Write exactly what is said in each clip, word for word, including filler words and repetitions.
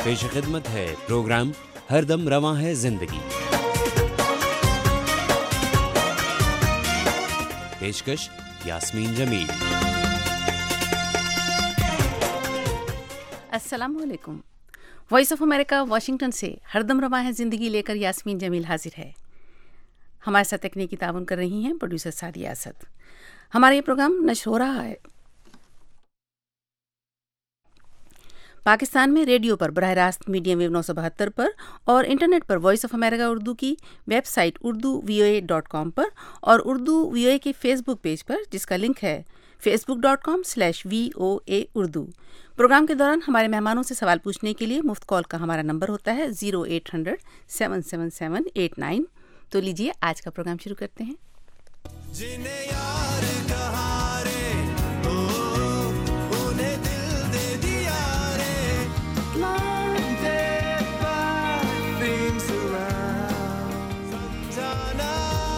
पेश खिदमत है प्रोग्राम हरदम रवां है जिंदगी। पेशकश यास्मीन जमील। अस्सलाम वालेकुम। वॉइस ऑफ अमेरिका वाशिंगटन से हरदम रवां है जिंदगी लेकर यास्मीन जमील हाजिर है। हमारे साथ तकनीकी ताउन कर रही हैं प्रोड्यूसर सादिया असद। हमारा ये प्रोग्राम नश्र हो रहा है पाकिस्तान में रेडियो पर बराह रास्त मीडियम वेव नौ सौ बहत्तर पर और इंटरनेट पर वॉइस ऑफ अमेरिका उर्दू की website Urdu V O A dot com पर और उर्दू वी ओ ए के फेसबुक पेज पर, जिसका लिंक है Facebook dot com slash V O A Urdu. Program के दौरान हमारे मेहमानों से सवाल पूछने के लिए मुफ्त कॉल का हमारा नंबर होता है zero eight hundred seven seven seven eight nine. तो लीजिए आज का प्रोग्राम शुरू करते हैं। जिन्हें यार कहा रे, ओ, उन्हें दिल दे दिया रे। समझाना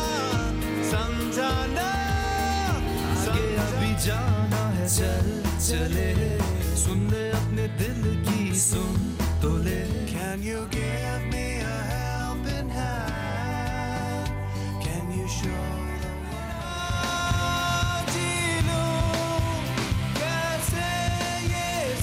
समझाना आगे अभी जाना है, चल चले सुनने अपने दिल की सुन तो ले। Can you give me a helping hand? Can you show the way? जी लूं कैसे ये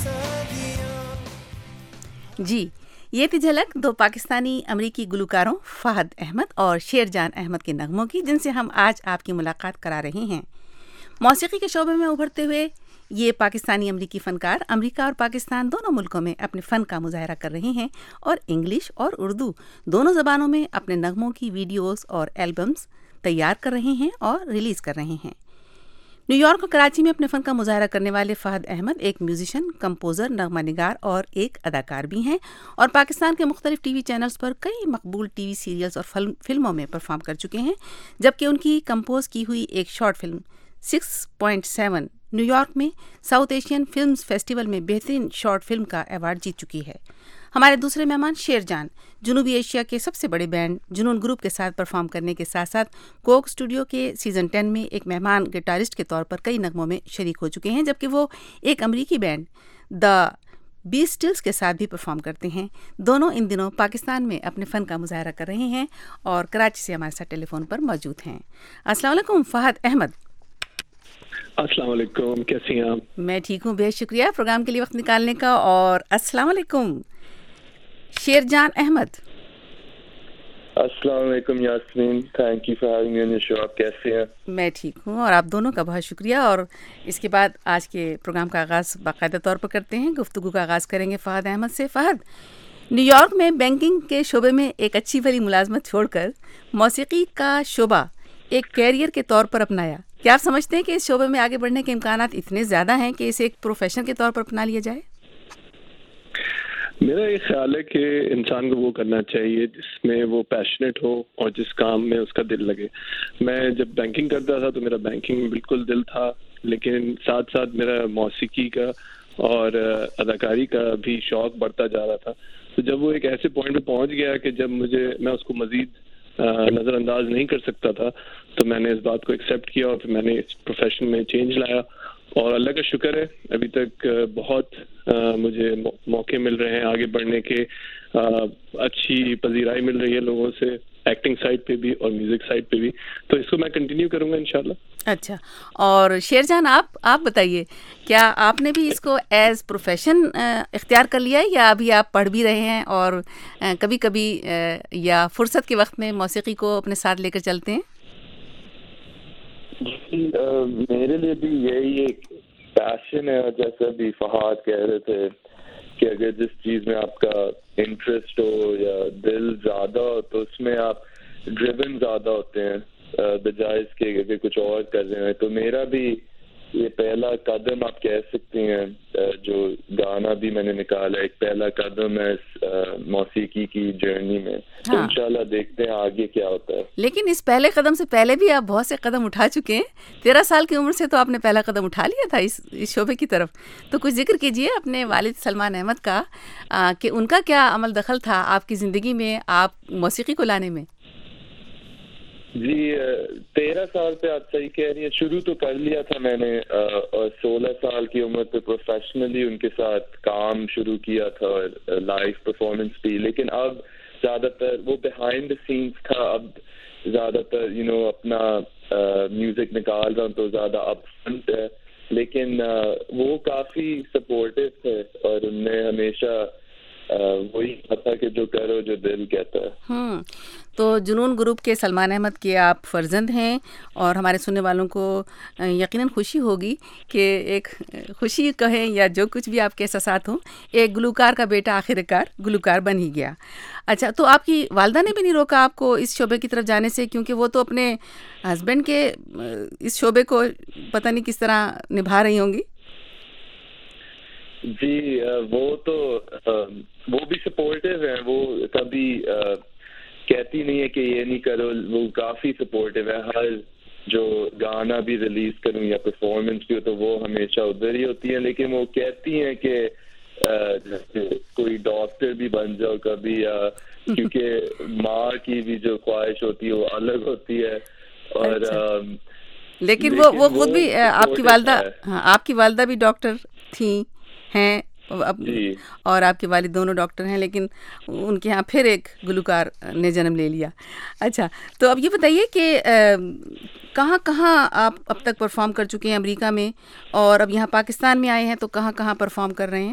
सदियां। जी, ये थी झलक दो पाकिस्तानी अमरीकी गुलकारों फहद अहमद और शेरजान अहमद के नगमों की, जिनसे हम आज आपकी मुलाकात करा रहे हैं। मौसीकी के शोबे में उभरते हुए ये पाकिस्तानी अमरीकी फ़नकार अमरीका और पाकिस्तान दोनों मुल्कों में अपने फ़न का मुजाहरा कर रहे हैं और इंग्लिश और उर्दू दोनों ज़बानों में अपने नगमों की वीडियोस और एल्बम्स तैयार कर रहे हैं और रिलीज़ कर रहे हैं। न्यूयॉर्क और कराची में अपने फ़न का मुजाहरा करने वाले फहद अहमद एक म्यूजिशियन, कंपोज़र, नगमा निगार और एक अदाकार भी हैं और पाकिस्तान के मुख्तलिफ टीवी चैनल्स पर कई मकबूल टीवी सीरियल्स और फिल्मों में परफॉर्म कर चुके हैं, जबकि उनकी कंपोज की हुई एक short film six point seven New York में साउथ एशियन फिल्म्स फेस्टिवल में बेहतरीन शॉर्ट फिल्म का अवार्ड जीत चुकी है। हमारे दूसरे मेहमान शेरजान जनूबी एशिया के सबसे बड़े बैंड जुनून ग्रुप के साथ परफॉर्म करने के साथ साथ कोक स्टूडियो के सीज़न टेन में एक मेहमान गिटारिस्ट के तौर पर कई नगमों में शरीक हो चुके हैं, जबकि वो एक अमरीकी बैंड द बीस्टिल्स के साथ भी परफॉर्म करते हैं। दोनों इन दिनों पाकिस्तान में अपने फ़न का मुजाहरा कर रहे हैं और कराची से हमारे साथ टेलीफोन पर मौजूद हैं। अस्सलाम वालेकुम फहद अहमद। अस्सलाम वालेकुम, कैसी हैं आप? मैं ठीक हूँ, बेहद शुक्रिया प्रोग्राम के लिए वक्त निकालने का। और अस्सलाम वालेकुम शेरजान अहमद। अस्सलाम वालेकुम Yasmin, thank you for having me on your show. आप कैसे हैं? मैं ठीक हूँ और आप दोनों का बहुत शुक्रिया। और इसके बाद आज के प्रोग्राम का आगाज़ बाकायदा तौर पर करते हैं। गुफ्तगू का आगाज़ करेंगे फ़हद अहमद से। फ़हद, न्यूयॉर्क में बैंकिंग के शोबे में एक अच्छी वाली मुलाजमत छोड़कर मौसीकी का शोबा एक कैरियर के तौर पर अपनाया। क्या आप समझते हैं कि इस शोबे में आगे बढ़ने के इम्कानात इतने ज़्यादा हैं कि इसे एक प्रोफेशन के तौर पर अपना लिया जाए? मेरा ये ख्याल है कि इंसान को वो करना चाहिए जिसमें वो पैशनेट हो और जिस काम में उसका दिल लगे। मैं जब बैंकिंग करता था तो मेरा बैंकिंग में बिल्कुल दिल था, लेकिन साथ साथ मेरा मौसीकी का और अदाकारी का भी शौक बढ़ता जा रहा था। तो जब वो एक ऐसे पॉइंट पे पहुंच गया कि जब मुझे मैं उसको मजीद नज़रअंदाज नहीं कर सकता था, तो मैंने इस बात को एक्सेप्ट किया और फिर मैंने इस प्रोफेशन में चेंज लाया। और अल्लाह का शुक्र है अभी तक बहुत आ, मुझे मौके मिल रहे हैं आगे बढ़ने के। आ, अच्छी पजीराई मिल रही है लोगों से, एक्टिंग साइड पे भी और म्यूजिक साइड पे भी। तो इसको मैं कंटिन्यू करूंगा इंशाल्लाह। अच्छा, और शेरजान आप आप बताइए, क्या आपने भी इसको एज प्रोफेशन इख्तियार कर लिया है या अभी आप पढ़ भी रहे हैं और आ, कभी कभी आ, या फुर्सत के वक्त में मौसीकी को अपने साथ लेकर चलते हैं? जी, आ, मेरे लिए भी यही एक पैशन है। जैसे अभी फहाद कह रहे थे कि अगर जिस चीज में आपका इंटरेस्ट हो या दिल ज्यादा हो तो उसमें आप ड्रिवन ज्यादा होते हैं बजाय इसके अगर कुछ और कर रहे हैं। तो मेरा भी ये पहला कदम आप कह सकती हैं, जो गाना भी मैंने निकाला, एक पहला कदम है इस मौसीकी की जर्नी में। हाँ। तो इंशाल्लाह देखते हैं आगे क्या होता है। लेकिन इस पहले कदम से पहले भी आप बहुत से कदम उठा चुके हैं। तेरह साल की उम्र से तो आपने पहला कदम उठा लिया था इस, इस शोबे की तरफ। तो कुछ जिक्र कीजिए अपने वालिद सलमान अहमद का, आ, कि उनका क्या अमल दखल था आपकी ज़िंदगी में, आप मौसीकी को लाने में। जी तेरह साल पे आप सही कह रही है। शुरू तो कर लिया था मैंने और सोलह साल की उम्र पे प्रोफेशनली उनके साथ काम शुरू किया था और लाइव परफॉर्मेंस भी। लेकिन अब ज़्यादातर वो बिहाइंड द सीन्स था। अब ज़्यादातर यू नो अपना म्यूज़िक निकाल रहा हूँ तो ज़्यादा अप फ्रंट है। लेकिन वो काफ़ी सपोर्टिव थे और उनने हमेशा वही था कि जो करो जो दिल कहता है। हम्म तो जुनून ग्रुप के सलमान अहमद के आप फर्जंद हैं और हमारे सुनने वालों को यकीनन खुशी होगी कि एक खुशी कहें या जो कुछ भी आपके एहसास हों, एक गुलकार का बेटा आखिरकार गुलकार बन ही गया। अच्छा, तो आपकी वालदा ने भी नहीं रोका आपको इस शोबे की तरफ जाने से, क्योंकि वो तो अपने हस्बैंड के इस शोबे को पता नहीं किस तरह निभा रही होंगी? जी वो तो वो भी सपोर्टिव है। वो कभी कहती नहीं है कि ये नहीं करो। वो काफ़ी सपोर्टिव है। हर जो गाना भी रिलीज करूं या परफॉर्मेंस भी हो तो वो हमेशा उधर ही होती है। लेकिन वो कहती हैं कि कोई डॉक्टर भी बन जाओ कभी, या क्योंकि माँ की भी जो ख्वाहिश होती है वो अलग होती है। और अच्छा। आ, लेकिन, लेकिन वो वो खुद वो भी आपकी वालदा, हाँ, आपकी वालदा भी डॉक्टर थी हैं अब, और आपके वालिद दोनों डॉक्टर हैं, लेकिन उनके यहाँ फिर एक गुलकार ने जन्म ले लिया। अच्छा, तो अब ये बताइए कि कहाँ कहाँ आप अब तक परफॉर्म कर चुके हैं अमेरिका में, और अब यहाँ पाकिस्तान में आए हैं तो कहाँ कहाँ परफॉर्म कर रहे हैं?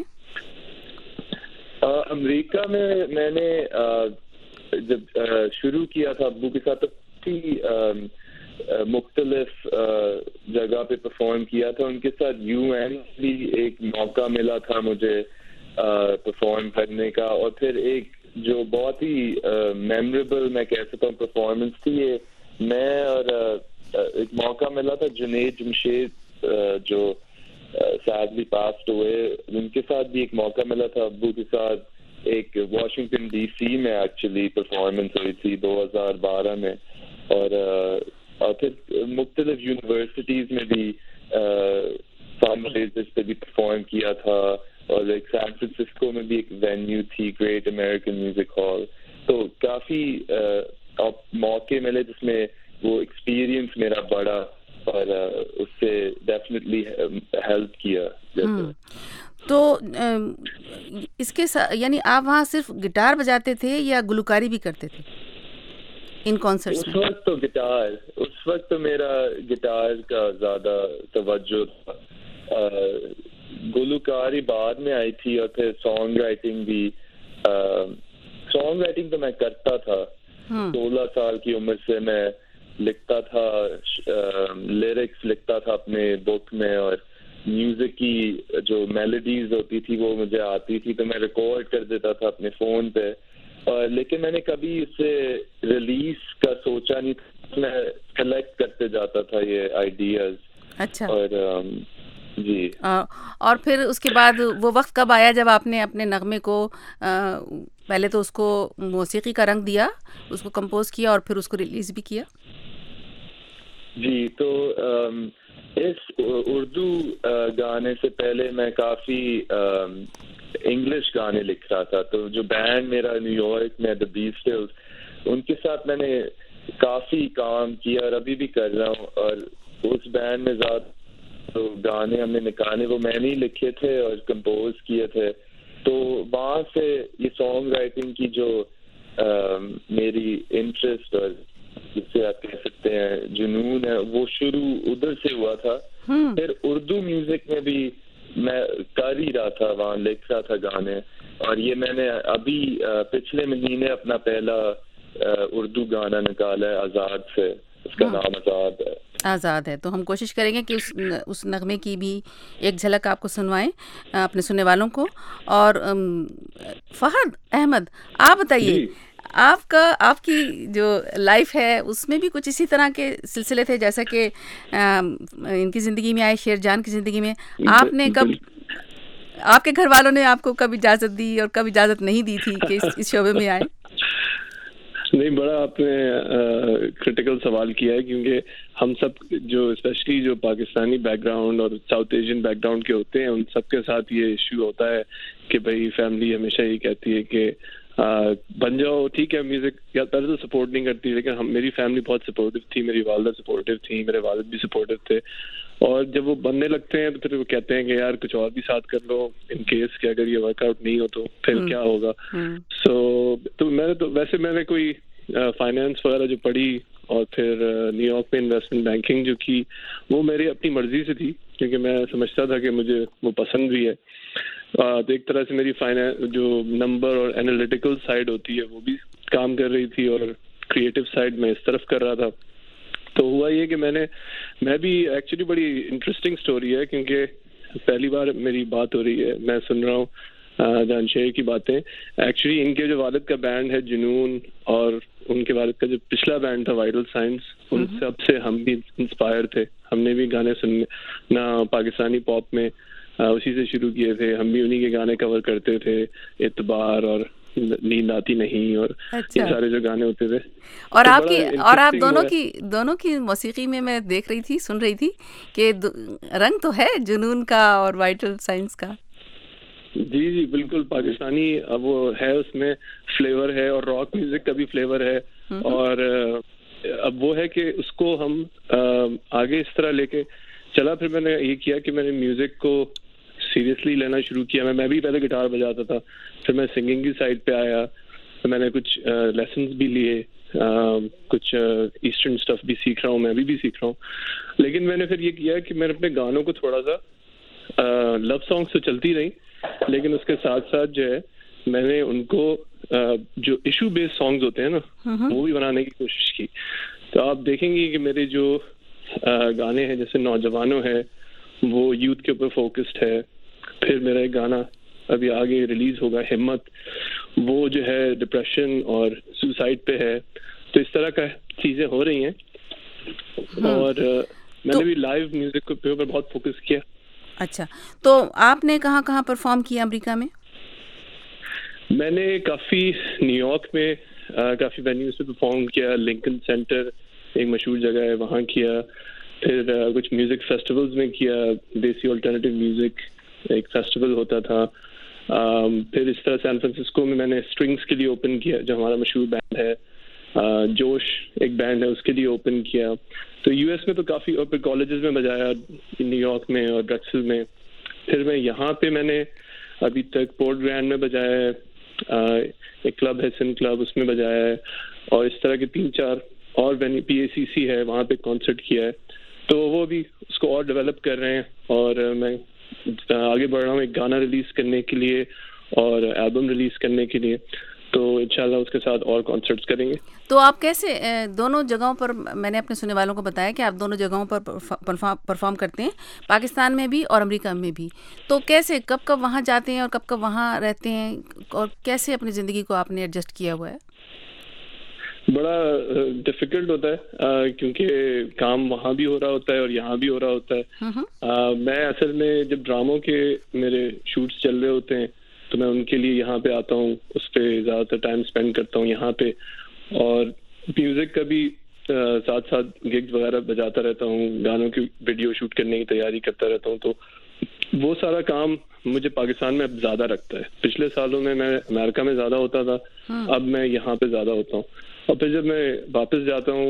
अमेरिका में मैंने आ, जब आ, शुरू किया था अब्बू के साथ तो मुख्तलिफ जगह पे परफॉर्म किया था उनके साथ। यूएन भी एक मौका मिला था मुझे परफॉर्म करने का। और फिर एक जो बहुत ही मेमोरेबल मैं कह सकता हूँ परफॉर्मेंस थी ये, मैं और आ, एक मौका मिला था जुनैद जमशेद जो सैडली पास्ट हुए, उनके साथ भी एक मौका मिला था अब्बू के साथ। एक वाशिंगटन डीसी में एक्चुअली परफॉर्मेंस हुई थी दो हज़ार बारह में। और आ, और फिर मुख्तलिफ यूनिवर्सिटीज़ में भी फंड-रेजर्स पे भी परफॉर्म किया था। और एक सैन फ्रांसिस्को में भी एक वेन्यू थी, ग्रेट अमेरिकन म्यूजिक हॉल। तो काफ़ी मौके मिले जिसमें वो एक्सपीरियंस मेरा बढ़ा और उससे डेफिनेटली हेल्प किया। तो इसके साथ यानी आप वहाँ सिर्फ गिटार बजाते थे या गुलकारी भी करते थे इन कॉन्सर्ट्स में? उस वक्त तो गिटार उस वक्त तो मेरा गिटार का ज्यादा तवज्जो था। गुलकारी बाद में आई थी और फिर सॉन्ग राइटिंग भी। सॉन्ग राइटिंग तो मैं करता था। सोलह साल की उम्र से मैं लिखता था, लिरिक्स लिखता था अपने बुक में, और म्यूजिक की जो मेलोडीज होती थी वो मुझे आती थी तो मैं रिकॉर्ड कर देता था अपने फोन पे। और लेकिन मैंने कभी इसे रिलीज का सोचा नहीं था। मैं कलेक्ट करते जाता था ये आइडियाज। अच्छा। और जी आ, और फिर उसके बाद वो वक्त कब आया जब आपने अपने नगमे को आ, पहले तो उसको मौसीकी का रंग दिया, उसको कंपोज किया और फिर उसको रिलीज भी किया? जी तो आम, इस उर्दू गाने से पहले मैं काफी इंग्लिश गाने लिख रहा था। तो जो बैंड मेरा न्यूयॉर्क में द बीस्टल्स, उनके साथ मैंने काफी काम किया और अभी भी कर रहा हूँ। और उस बैंड में ज्यादा तो गाने हमने निकाले वो मैंने ही लिखे थे और कंपोज किए थे। तो वहाँ से ये सॉन्ग राइटिंग की जो आ, मेरी इंटरेस्ट और जिससे आप कह सकते हैं जुनून है, वो शुरू उधर से हुआ था। फिर उर्दू म्यूजिक में भी मैं कर ही रहा था, वहाँ लिख रहा था गाने। और ये मैंने अभी पिछले महीने अपना पहला उर्दू गाना निकाला है आज़ाद से। उसका नाम आज़ाद है। आज़ाद है। तो हम कोशिश करेंगे कि उस उस नगमे की भी एक झलक आपको सुनवाएं अपने सुनने वालों को। और फहद अहमद, आप बताइए, आपका आपकी जो लाइफ है उसमें भी कुछ इसी तरह के सिलसिले थे जैसा कि इनकी ज़िंदगी में आए, शेरजान की ज़िंदगी में? आपने कब, आपके घर वालों ने आपको कब इजाज़त दी और कब इजाज़त नहीं दी थी कि इस, इस शोबे में आए? नहीं, बड़ा आपने क्रिटिकल सवाल किया है, क्योंकि हम सब जो स्पेशली जो पाकिस्तानी बैकग्राउंड और साउथ एशियन बैकग्राउंड के होते हैं उन सब के साथ ये इश्यू होता है कि भाई फैमिली हमेशा ये कहती है कि बन जाओ, ठीक है। म्यूजिक या पहले तो सपोर्ट नहीं करती, लेकिन हम मेरी फैमिली बहुत सपोर्टिव थी, मेरी वालदा सपोर्टिव थी, मेरे वालिद भी सपोर्टिव थे। और जब वो बनने लगते हैं तो फिर वो कहते हैं कि यार कुछ और भी साथ कर लो, इन केस कि अगर ये वर्कआउट नहीं हो तो फिर क्या होगा। सो so, तो मैंने तो वैसे मैंने कोई फाइनेंस uh, वगैरह जो पढ़ी और फिर न्यूयॉर्क में इन्वेस्टमेंट बैंकिंग जो की, वो मेरी अपनी मर्जी से थी, क्योंकि मैं समझता था कि मुझे वो पसंद भी है। तो एक तरह से मेरी फाइनेंस जो नंबर और एनालिटिकल साइड होती है वो भी काम कर रही थी, और क्रिएटिव साइड में इस तरफ कर रहा था। तो हुआ ये कि मैंने मैं भी एक्चुअली बड़ी इंटरेस्टिंग स्टोरी है, क्योंकि पहली बार मेरी बात हो रही है, मैं सुन रहा हूँ जानशेर की बातें। एक्चुअली इनके जो वालिद का बैंड है जुनून, और उनके वालिद का जो पिछला बैंड था वाइटल साइंस, उन सब से हम भी इंस्पायर थे। हमने भी गाने सुनने ना पाकिस्तानी पॉप में आ, उसी से शुरू किए थे। हम भी उन्हीं के गाने कवर करते थे, इतबार और नींद आती नहीं और अच्छा। ये सारे जो गाने होते थे। और तो आपकी और आप दोनों की दोनों की मौसीकी में मैं देख रही थी, सुन रही थी कि रंग तो है जुनून का और वाइटल साइंस का। जी जी बिल्कुल, पाकिस्तानी वो है, उसमें फ्लेवर है और रॉक म्यूजिक का भी फ्लेवर है। और अब वो है कि उसको हम आगे इस तरह लेके चला। फिर मैंने ये किया कि मैंने म्यूजिक को सीरियसली लेना शुरू किया। मैं मैं भी पहले गिटार बजाता था, फिर मैं सिंगिंग की साइड पे आया, तो मैंने कुछ लेसन्स भी लिए, कुछ ईस्टर्न स्टफ भी सीख रहा हूँ, मैं अभी भी सीख रहा हूँ। लेकिन मैंने फिर ये किया कि मैंने अपने गानों को थोड़ा सा लव सॉन्ग्स तो चलती रही, लेकिन उसके साथ साथ जो है मैंने उनको जो इशू बेस्ड सॉन्ग्स होते हैं ना, वो भी बनाने की कोशिश की। तो आप देखेंगे कि मेरे जो गाने हैं, जैसे नौजवानों है, वो यूथ के ऊपर फोकस्ड है। फिर मेरा एक गाना अभी आगे रिलीज होगा, हिम्मत, वो जो है डिप्रेशन और सुसाइड पे है। तो इस तरह का चीजें हो रही हैं। और मैंने तो, भी लाइव म्यूजिक के ऊपर बहुत फोकस किया। अच्छा, तो आपने कहाँ कहाँ परफॉर्म किया अमेरिका में? मैंने काफी न्यूयॉर्क में आ, काफी वेन्यूज पे परफॉर्म किया। लिंकन सेंटर एक मशहूर जगह है, वहाँ किया। फिर आ, कुछ म्यूजिक फेस्टिवल्स में किया, देसी अल्टरनेटिव म्यूजिक एक फेस्टिवल होता था। आ, फिर इस तरह सैन फ्रांसिस्को में मैंने स्ट्रिंग्स के लिए ओपन किया, जो हमारा मशहूर बैंड है। आ, जोश एक बैंड है, उसके लिए ओपन किया। तो यूएस में तो काफी, और फिर कॉलेजेस में बजाया, न्यूयॉर्क में और ड्रेक्सल में। फिर मैं यहाँ पे मैंने अभी तक पोर्ट ग्रैंड में बजाया है, आ, एक क्लब है सिन क्लब, उसमें बजाया है। और इस तरह के तीन चार और वेन्यू, पीएसीसी है, वहाँ पे कॉन्सर्ट किया है। तो वो भी उसको और डेवलप कर रहे हैं, और मैं आगे बढ़ रहा हूँ एक गाना रिलीज करने के लिए और एल्बम रिलीज करने के लिए। तो इंशाल्लाह उसके साथ और कॉन्सर्ट्स करेंगे। तो आप कैसे दोनों जगहों पर, मैंने अपने सुनने वालों को बताया कि आप दोनों जगहों पर परफॉर्म करते हैं, पाकिस्तान में भी और अमेरिका में भी। तो कैसे, कब कब वहाँ जाते हैं और कब कब वहाँ रहते हैं, और कैसे अपनी ज़िंदगी को आपने एडजस्ट किया हुआ है? बड़ा डिफिकल्ट होता है, आ, क्योंकि काम वहाँ भी हो रहा होता है और यहाँ भी हो रहा होता है। आ, मैं असल में जब ड्रामों के मेरे शूट्स चल रहे होते हैं तो मैं उनके लिए यहाँ पे आता हूँ, उस पर ज़्यादातर टाइम स्पेंड करता हूँ यहाँ पे। और म्यूज़िक का भी साथ साथ गिग्स वगैरह बजाता रहता हूँ, गानों की वीडियो शूट करने की तैयारी करता रहता हूँ। तो वो सारा काम मुझे पाकिस्तान में अब ज़्यादा रखता है। पिछले सालों में मैं अमेरिका में ज़्यादा होता था, अब मैं यहाँ पे ज़्यादा होता हूँ। और फिर जब मैं वापस जाता हूँ,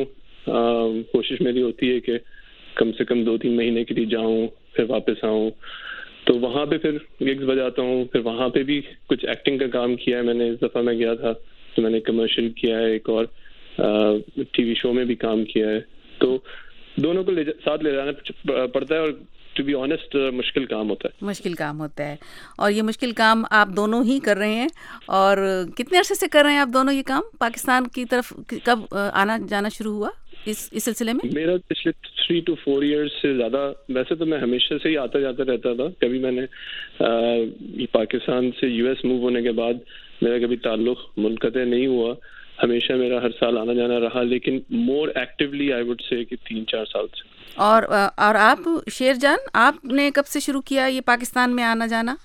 कोशिश मेरी होती है कि कम से कम दो तीन महीने के लिए जाऊँ, फिर वापस आऊँ। तो वहाँ पे फिर गिग्स बजाता हूँ। फिर वहाँ पे भी कुछ एक्टिंग का काम किया है मैंने। इस दफ़ा मैं गया था तो मैंने कमर्शियल किया है, एक और टीवी शो में भी काम किया है। तो दोनों को ले साथ ले जाना पड़ता है, और टू बी ऑनेस्ट मुश्किल काम होता है। मुश्किल काम होता है, और ये मुश्किल काम आप दोनों ही कर रहे हैं। और कितने अरसे से कर रहे हैं आप दोनों ये काम? पाकिस्तान की तरफ कब आना जाना शुरू हुआ इस इस सिलसिले में? मेरा पिछले थ्री टू फोर इयर्स से ज़्यादा। वैसे तो मैं हमेशा से ही आता जाता रहता था। कभी मैंने आ, पाकिस्तान से यूएस मूव होने के बाद मेरा कभी ताल्लुक मुनक़ते नहीं हुआ, हमेशा मेरा हर साल आना जाना रहा। लेकिन मोर एक्टिवली आई वुड से कि तीन चार साल से। और और आप शेरजान, आपने कब से शुरू किया ये पाकिस्तान में आना जाना?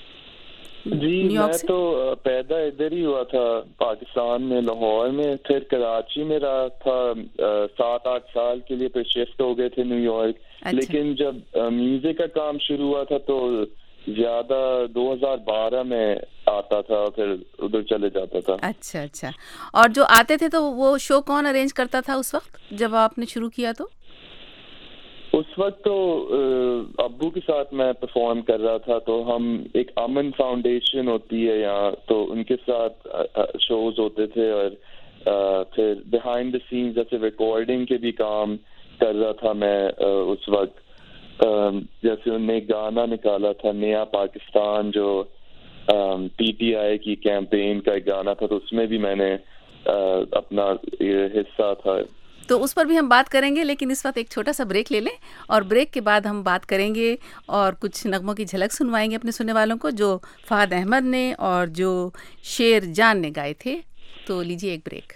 जी, मैं तो पैदा इधर ही हुआ था, पाकिस्तान में, लाहौर में। फिर कराची में रहा था सात आठ साल के लिए, फिर शिफ्ट हो गए थे न्यूयॉर्क। अच्छा। लेकिन जब म्यूजिक का काम शुरू हुआ था तो ज्यादा दो हज़ार बारह में आता था, फिर उधर चले जाता था। अच्छा अच्छा। और जो आते थे तो वो शो कौन अरेंज करता था उस वक्त जब आपने शुरू किया? तो उस वक्त तो अब्बू के साथ मैं परफॉर्म कर रहा था, तो हम एक अमन फाउंडेशन होती है यहाँ, तो उनके साथ शोज होते थे, और फिर बिहाइंड द सीन्स जैसे रिकॉर्डिंग के भी काम कर रहा था मैं उस वक्त। जैसे उन्होंने गाना निकाला था नया पाकिस्तान, जो पीटीआई की कैंपेन का एक गाना था, तो उसमें भी मैंने अपना हिस्सा था। तो उस पर भी हम बात करेंगे, लेकिन इस वक्त एक छोटा सा ब्रेक ले लें और ब्रेक के बाद हम बात करेंगे और कुछ नगमों की झलक सुनवाएंगे अपने सुनने वालों को, जो फहद अहमद ने और जो शेर जान ने गाए थे। तो लीजिए एक ब्रेक।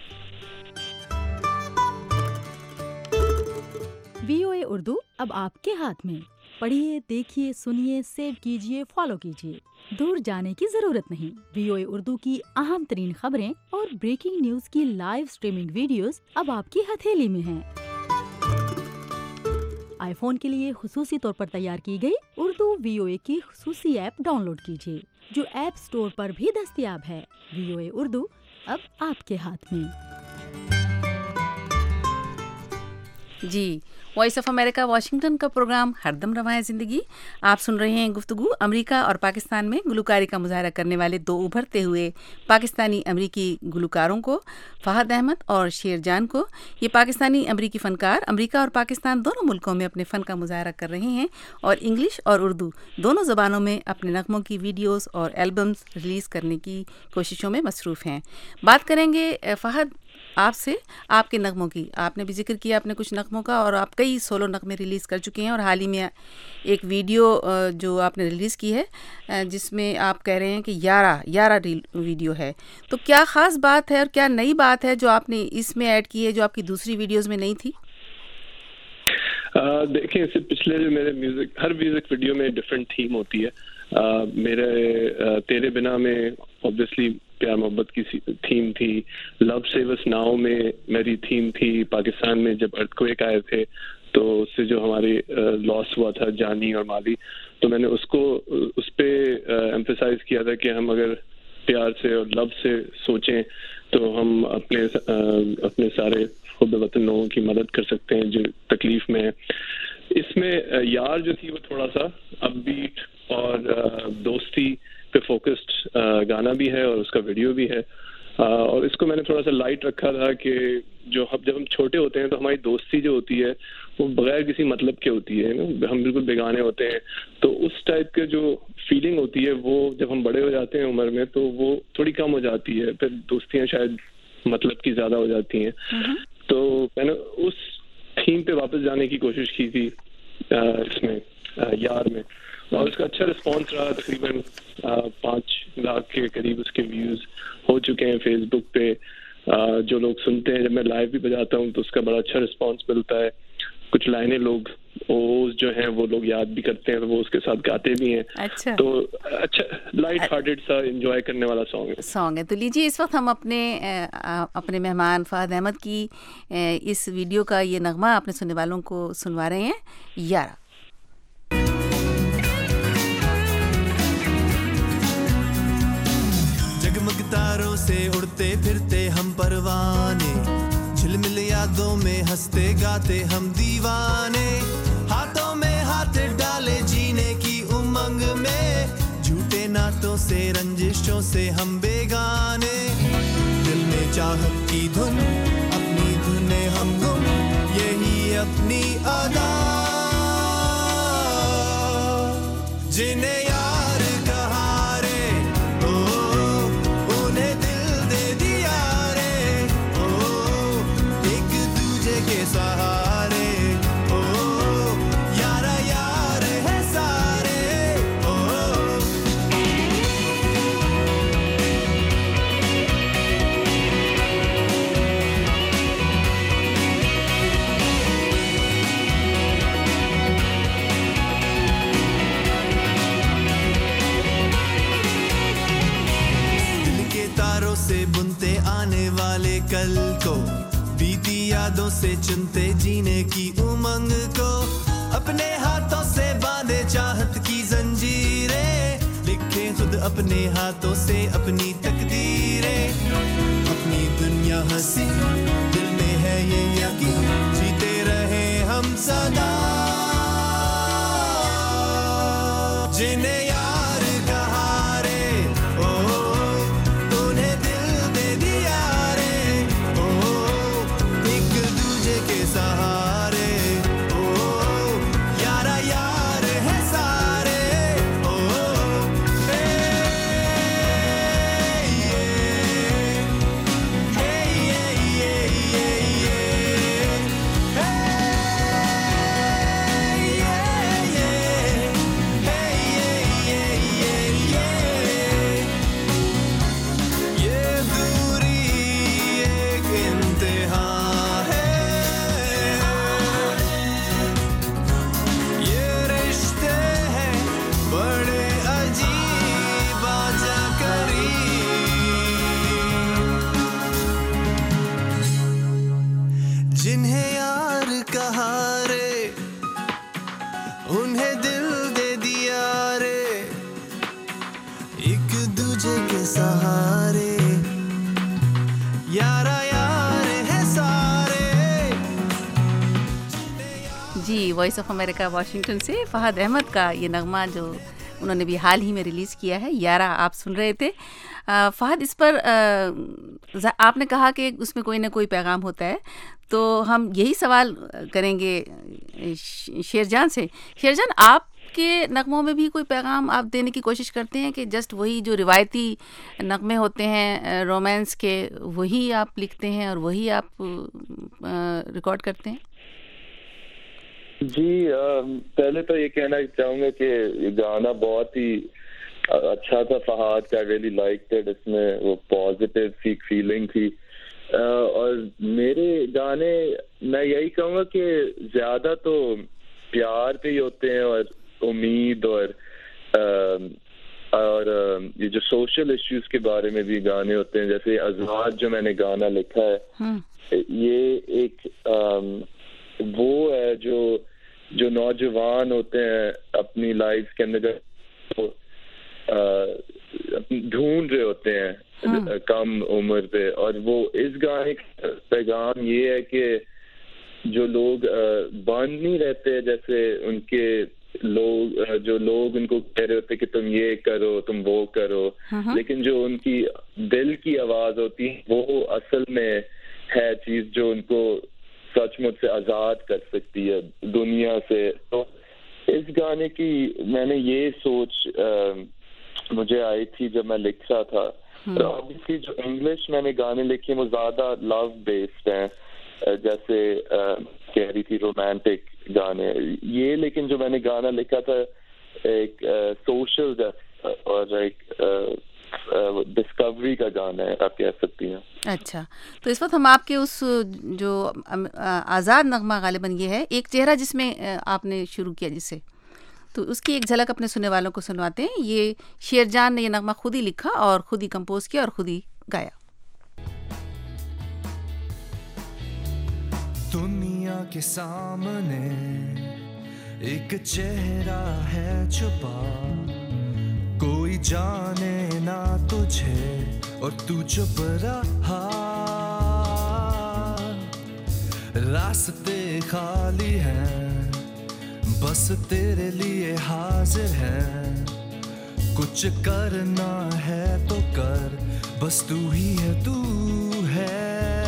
वीओए उर्दू अब आपके हाथ में। पढ़िए, देखिए, सुनिए, सेव कीजिए, फॉलो कीजिए। दूर जाने की जरूरत नहीं। वीओए उर्दू की अहम तरीन खबरें और ब्रेकिंग न्यूज की लाइव स्ट्रीमिंग वीडियोस अब आपकी हथेली में हैं। आईफोन के लिए खुसूसी तौर पर तैयार की गई उर्दू वीओए की खुसूसी ऐप डाउनलोड कीजिए, जो ऐप स्टोर पर भी दस्तयाब है। वीओए उर्दू अब आपके हाथ में। जी, वॉइस ऑफ अमेरिका वाशिंगटन का प्रोग्राम हरदम रवां है ज़िंदगी। आप सुन रहे हैं गुफ्तगू अमेरिका और पाकिस्तान में गुलकारी का मुजाहरा करने वाले दो उभरते हुए पाकिस्तानी अमेरिकी गुलकारों को, फहद अहमद और शेर जान को। ये पाकिस्तानी अमेरिकी फ़नकार अमेरिका और पाकिस्तान दोनों मुल्कों में अपने फ़न का मुजाहरा कर रहे हैं और इंग्लिश और उर्दू दोनों ज़बानों में अपने नगमों की वीडियोज़ और एल्बम्स रिलीज़ करने की कोशिशों में मसरूफ़ हैं। बात करेंगे फहद आपसे आपके नगमों की। आपने भी जिक्र किया अपने कुछ नगमों का, और आप कई सोलो नगमे रिलीज़ कर चुके हैं, और हाल ही में एक वीडियो जो आपने रिलीज़ की है जिसमें आप कह रहे हैं कि यारा यारा वीडियो है। तो क्या ख़ास बात है और क्या नई बात है जो आपने इसमें ऐड की है जो आपकी दूसरी वीडियोज़ में नहीं थी? देखिए, इससे पिछले जो मेरे म्यूज़िक, हर म्यूज़िक वीडियो में डिफरेंट थीम होती है। Uh, मेरे uh, तेरे बिना में ऑब्वियसली प्यार मोहब्बत की थीम थी। लव सेव अस नाउ में मेरी थीम थी। पाकिस्तान में जब अर्थक्वेक आए थे तो उससे जो हमारे लॉस uh, हुआ था जानी और माली, तो मैंने उसको उस पर एम्फेसाइज किया था कि हम अगर प्यार से और लव से सोचें तो हम अपने uh, अपने सारे खुद वतन लोगों की मदद कर सकते हैं जो तकलीफ में है। इसमें uh, यार जो थी वो थोड़ा सा अपबीट और दोस्ती पे फोकस्ड गाना भी है और उसका वीडियो भी है। और इसको मैंने थोड़ा सा लाइट रखा था कि जो हम जब हम छोटे होते हैं तो हमारी दोस्ती जो होती है वो बगैर किसी मतलब के होती है ना, हम बिल्कुल बेगाने होते हैं। तो उस टाइप के जो फीलिंग होती है वो जब हम बड़े हो जाते हैं उम्र में तो वो थोड़ी कम हो जाती है, फिर दोस्तियाँ शायद मतलब की ज़्यादा हो जाती हैं। तो मैंने उस थीम पे वापस जाने की कोशिश की थी इसमें यार में, और उसका अच्छा रिस्पांस रहा। तकरीबन पाँच लाख के करीब उसके व्यूज़ हो चुके हैं फेसबुक पे। आ, जो लोग सुनते हैं, जब मैं लाइव भी बजाता हूँ तो उसका बड़ा अच्छा रिस्पांस मिलता है। कुछ लाइनें लोग ओज जो हैं वो लोग याद भी करते हैं, तो वो उसके साथ गाते भी हैं। अच्छा। तो अच्छा लाइट हार्टेड सा एंजॉय करने वाला सॉन्ग है सॉन्ग है तो लीजिए, इस वक्त हम अपने अपने मेहमान फहद अहमद की इस वीडियो का ये नगमा अपने सुनने वालों को सुनवा रहे हैं, यारा। जगमग तारों से उड़ते फिरते हम परवाने, झिलमिल यादों में हंसते गाते हम दीवाने, हाथों में हाथ डाले जीने की उमंग में, झूठे नातों से रंजिशों से हम बेगाने, दिल में चाहत की धुन अपनी धुने हम गुम, यही अपनी अदा जिन्हें यार कहा रे, ओ उन्हें दिल दे दिया रे, ओ एक दूजे के सहारे, ओ यारा यार है सारे, ओ से बुनते आने वाले कल को, बीती यादों से चुनते जीने की उमंग को, अपने हाथों से बांधे चाहत की जंजीरें, लिखे खुद अपने हाथों से अपनी तकदीरें, अपनी दुनिया हंसी दिल में है ये यकीन, जीते रहे हम सदा। जिन्हें यार कहा रे ओ, उन्हें दिल दे दिया रे ओ, एक दूजे के सहारे ओ, यारा यार है सारे ओ, ए, ये, ए, ये, ये, ये, ये, ए, जिन्हें यार कहा रे उन्हें दिल दे दिया रे, एक दूजे के सहारे, यारा यार है सारे। जी, वॉइस ऑफ अमेरिका वाशिंगटन से फहद अहमद का ये नगमा जो उन्होंने भी हाल ही में रिलीज़ किया है, यारा, आप सुन रहे थे। आ, फहद, इस पर आ, आपने कहा कि उसमें कोई ना कोई पैगाम होता है, तो हम यही सवाल करेंगे शेरजान से। शेरजान, आपके नगमों में भी कोई पैगाम आप देने की कोशिश करते हैं कि जस्ट वही जो रिवायती नगमे होते हैं रोमांस के, वही आप लिखते हैं और वही आप रिकॉर्ड करते हैं? जी, पहले तो ये कहना चाहूँगा कि ये गाना बहुत ही अच्छा था फहाद का, रियली लाइक्ड इट। इसमें वो पॉजिटिव सी फीलिंग थी, और मेरे गाने मैं यही कहूँगा कि ज़्यादा तो प्यार पे ही होते हैं और उम्मीद और और ये जो सोशल इश्यूज के बारे में भी गाने होते हैं। जैसे आज़ाद जो मैंने गाना लिखा है, ये एक वो है जो जो नौजवान होते हैं अपनी लाइफ के अंदर ढूंढ रहे होते हैं कम उम्र पे, और वो इस गाने का पैगाम ये है कि जो लोग बंद नहीं रहते, जैसे उनके लोग जो लोग उनको कह रहे होते कि तुम ये करो तुम वो करो, लेकिन जो उनकी दिल की आवाज होती है वो असल में है चीज जो उनको सचमुच से आजाद कर सकती है दुनिया से। तो इस गाने की मैंने ये सोच आ, मुझे आई थी जब मैं लिख रहा था। ऑब्वियसली जो इंग्लिश मैंने गाने लिखे वो ज्यादा लव बेस्ड हैं, जैसे आ, कह रही थी रोमांटिक गाने ये, लेकिन जो मैंने गाना लिखा था एक सोशल और एक डिस्कवरी का गाना है, आप कह सकती हैं। अच्छा, तो इस वक्त हम आपके उस जो आज़ाद नगमा गालिबन ये है एक चेहरा जिसमें आपने शुरू किया जिसे, तो उसकी एक झलक अपने सुनने वालों को सुनवाते हैं। ये शेरजान ने ये नगमा खुद ही लिखा और खुद ही कंपोज किया और खुद ही गाया। दुनिया के सामने एक चेहरा है छुपा, कोई जाने ना तुझे और तू चुप रहा, रास्ते खाली हैं बस तेरे लिए हाजिर हैं, कुछ करना है तो कर, बस तू ही है तू है।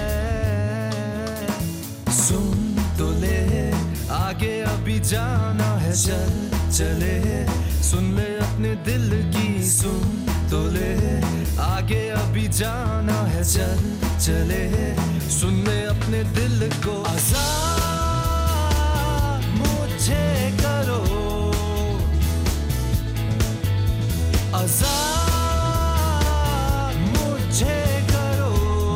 सुन तो ले आगे अभी जाना है, चल चले सुन ले अपने दिल की, सुन तो ले आगे अभी जाना है, चल चले सुन ले अपने दिल को। आज़ाद मुझे करो, आज़ाद मुझे करो,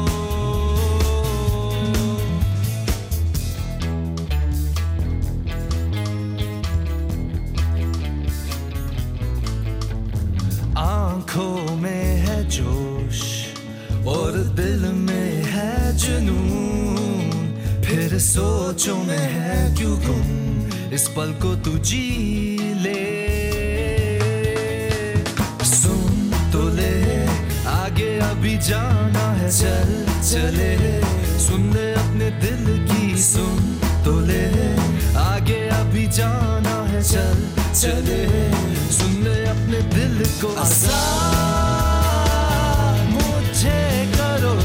आंखों में है जोश और दिल में है जुनून, फिर सोचों में है क्यों गुम, इस पल को तू जी ले। सुन जाना है चल चले, सुनने अपने दिल की सुन तो ले, आगे अभी जाना है चल चले, सुनने अपने दिल को आज़ाद मुझे करो।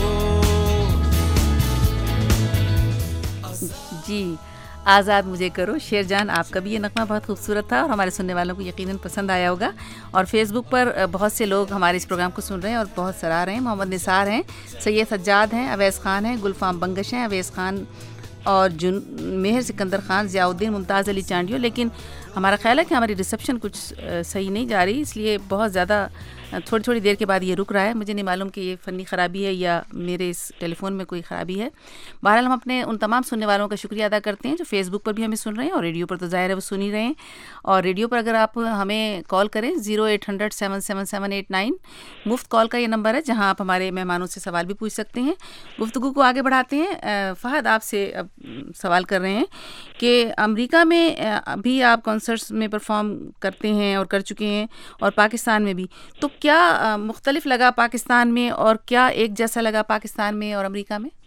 जी, आज़ाद मुझे करो। शेरजान, आपका भी ये नगमा बहुत खूबसूरत था और हमारे सुनने वालों को यकीनन पसंद आया होगा। और फेसबुक पर बहुत से लोग हमारे इस प्रोग्राम को सुन रहे हैं और बहुत सराह रहे हैं। मोहम्मद निसार हैं, सैयद सज्जाद हैं, अवैस खान हैं, गुलफाम बंगश हैं, अवैस खान और जुन मेहर सिकंदर खान, ज़ियाउद्दीन, मुमताज़ अली चांडियो। लेकिन हमारा ख्याल है कि हमारी रिसेप्शन कुछ सही नहीं जा रही, इसलिए बहुत ज़्यादा थोड़ी थोड़ी देर के बाद ये रुक रहा है। मुझे नहीं मालूम कि ये फ़नी ख़राबी है या मेरे इस टेलीफोन में कोई ख़राबी है। बहरहाल हम अपने उन तमाम सुनने वालों का शुक्रिया अदा करते हैं जो फेसबुक पर भी हमें सुन रहे हैं और रेडियो पर तो ज़ाहिर है वो सुन ही रहे हैं। और रेडियो पर अगर आप हमें कॉल करें zero eight hundred seven seven seven eight nine, मुफ्त कॉल का ये नंबर है जहाँ आप हमारे मेहमानों से सवाल भी पूछ सकते हैं। गुफ्तगू को आगे बढ़ाते हैं। फ़हद, आपसे अब सवाल कर रहे हैं कि अमेरिका में अभी आप कॉन्सर्ट्स में परफॉर्म करते हैं और कर चुके हैं और पाकिस्तान में भी, तो क्या मुख्तलिफ लगा पाकिस्तान में और क्या एक जैसा लगा पाकिस्तान में और अमेरिका में?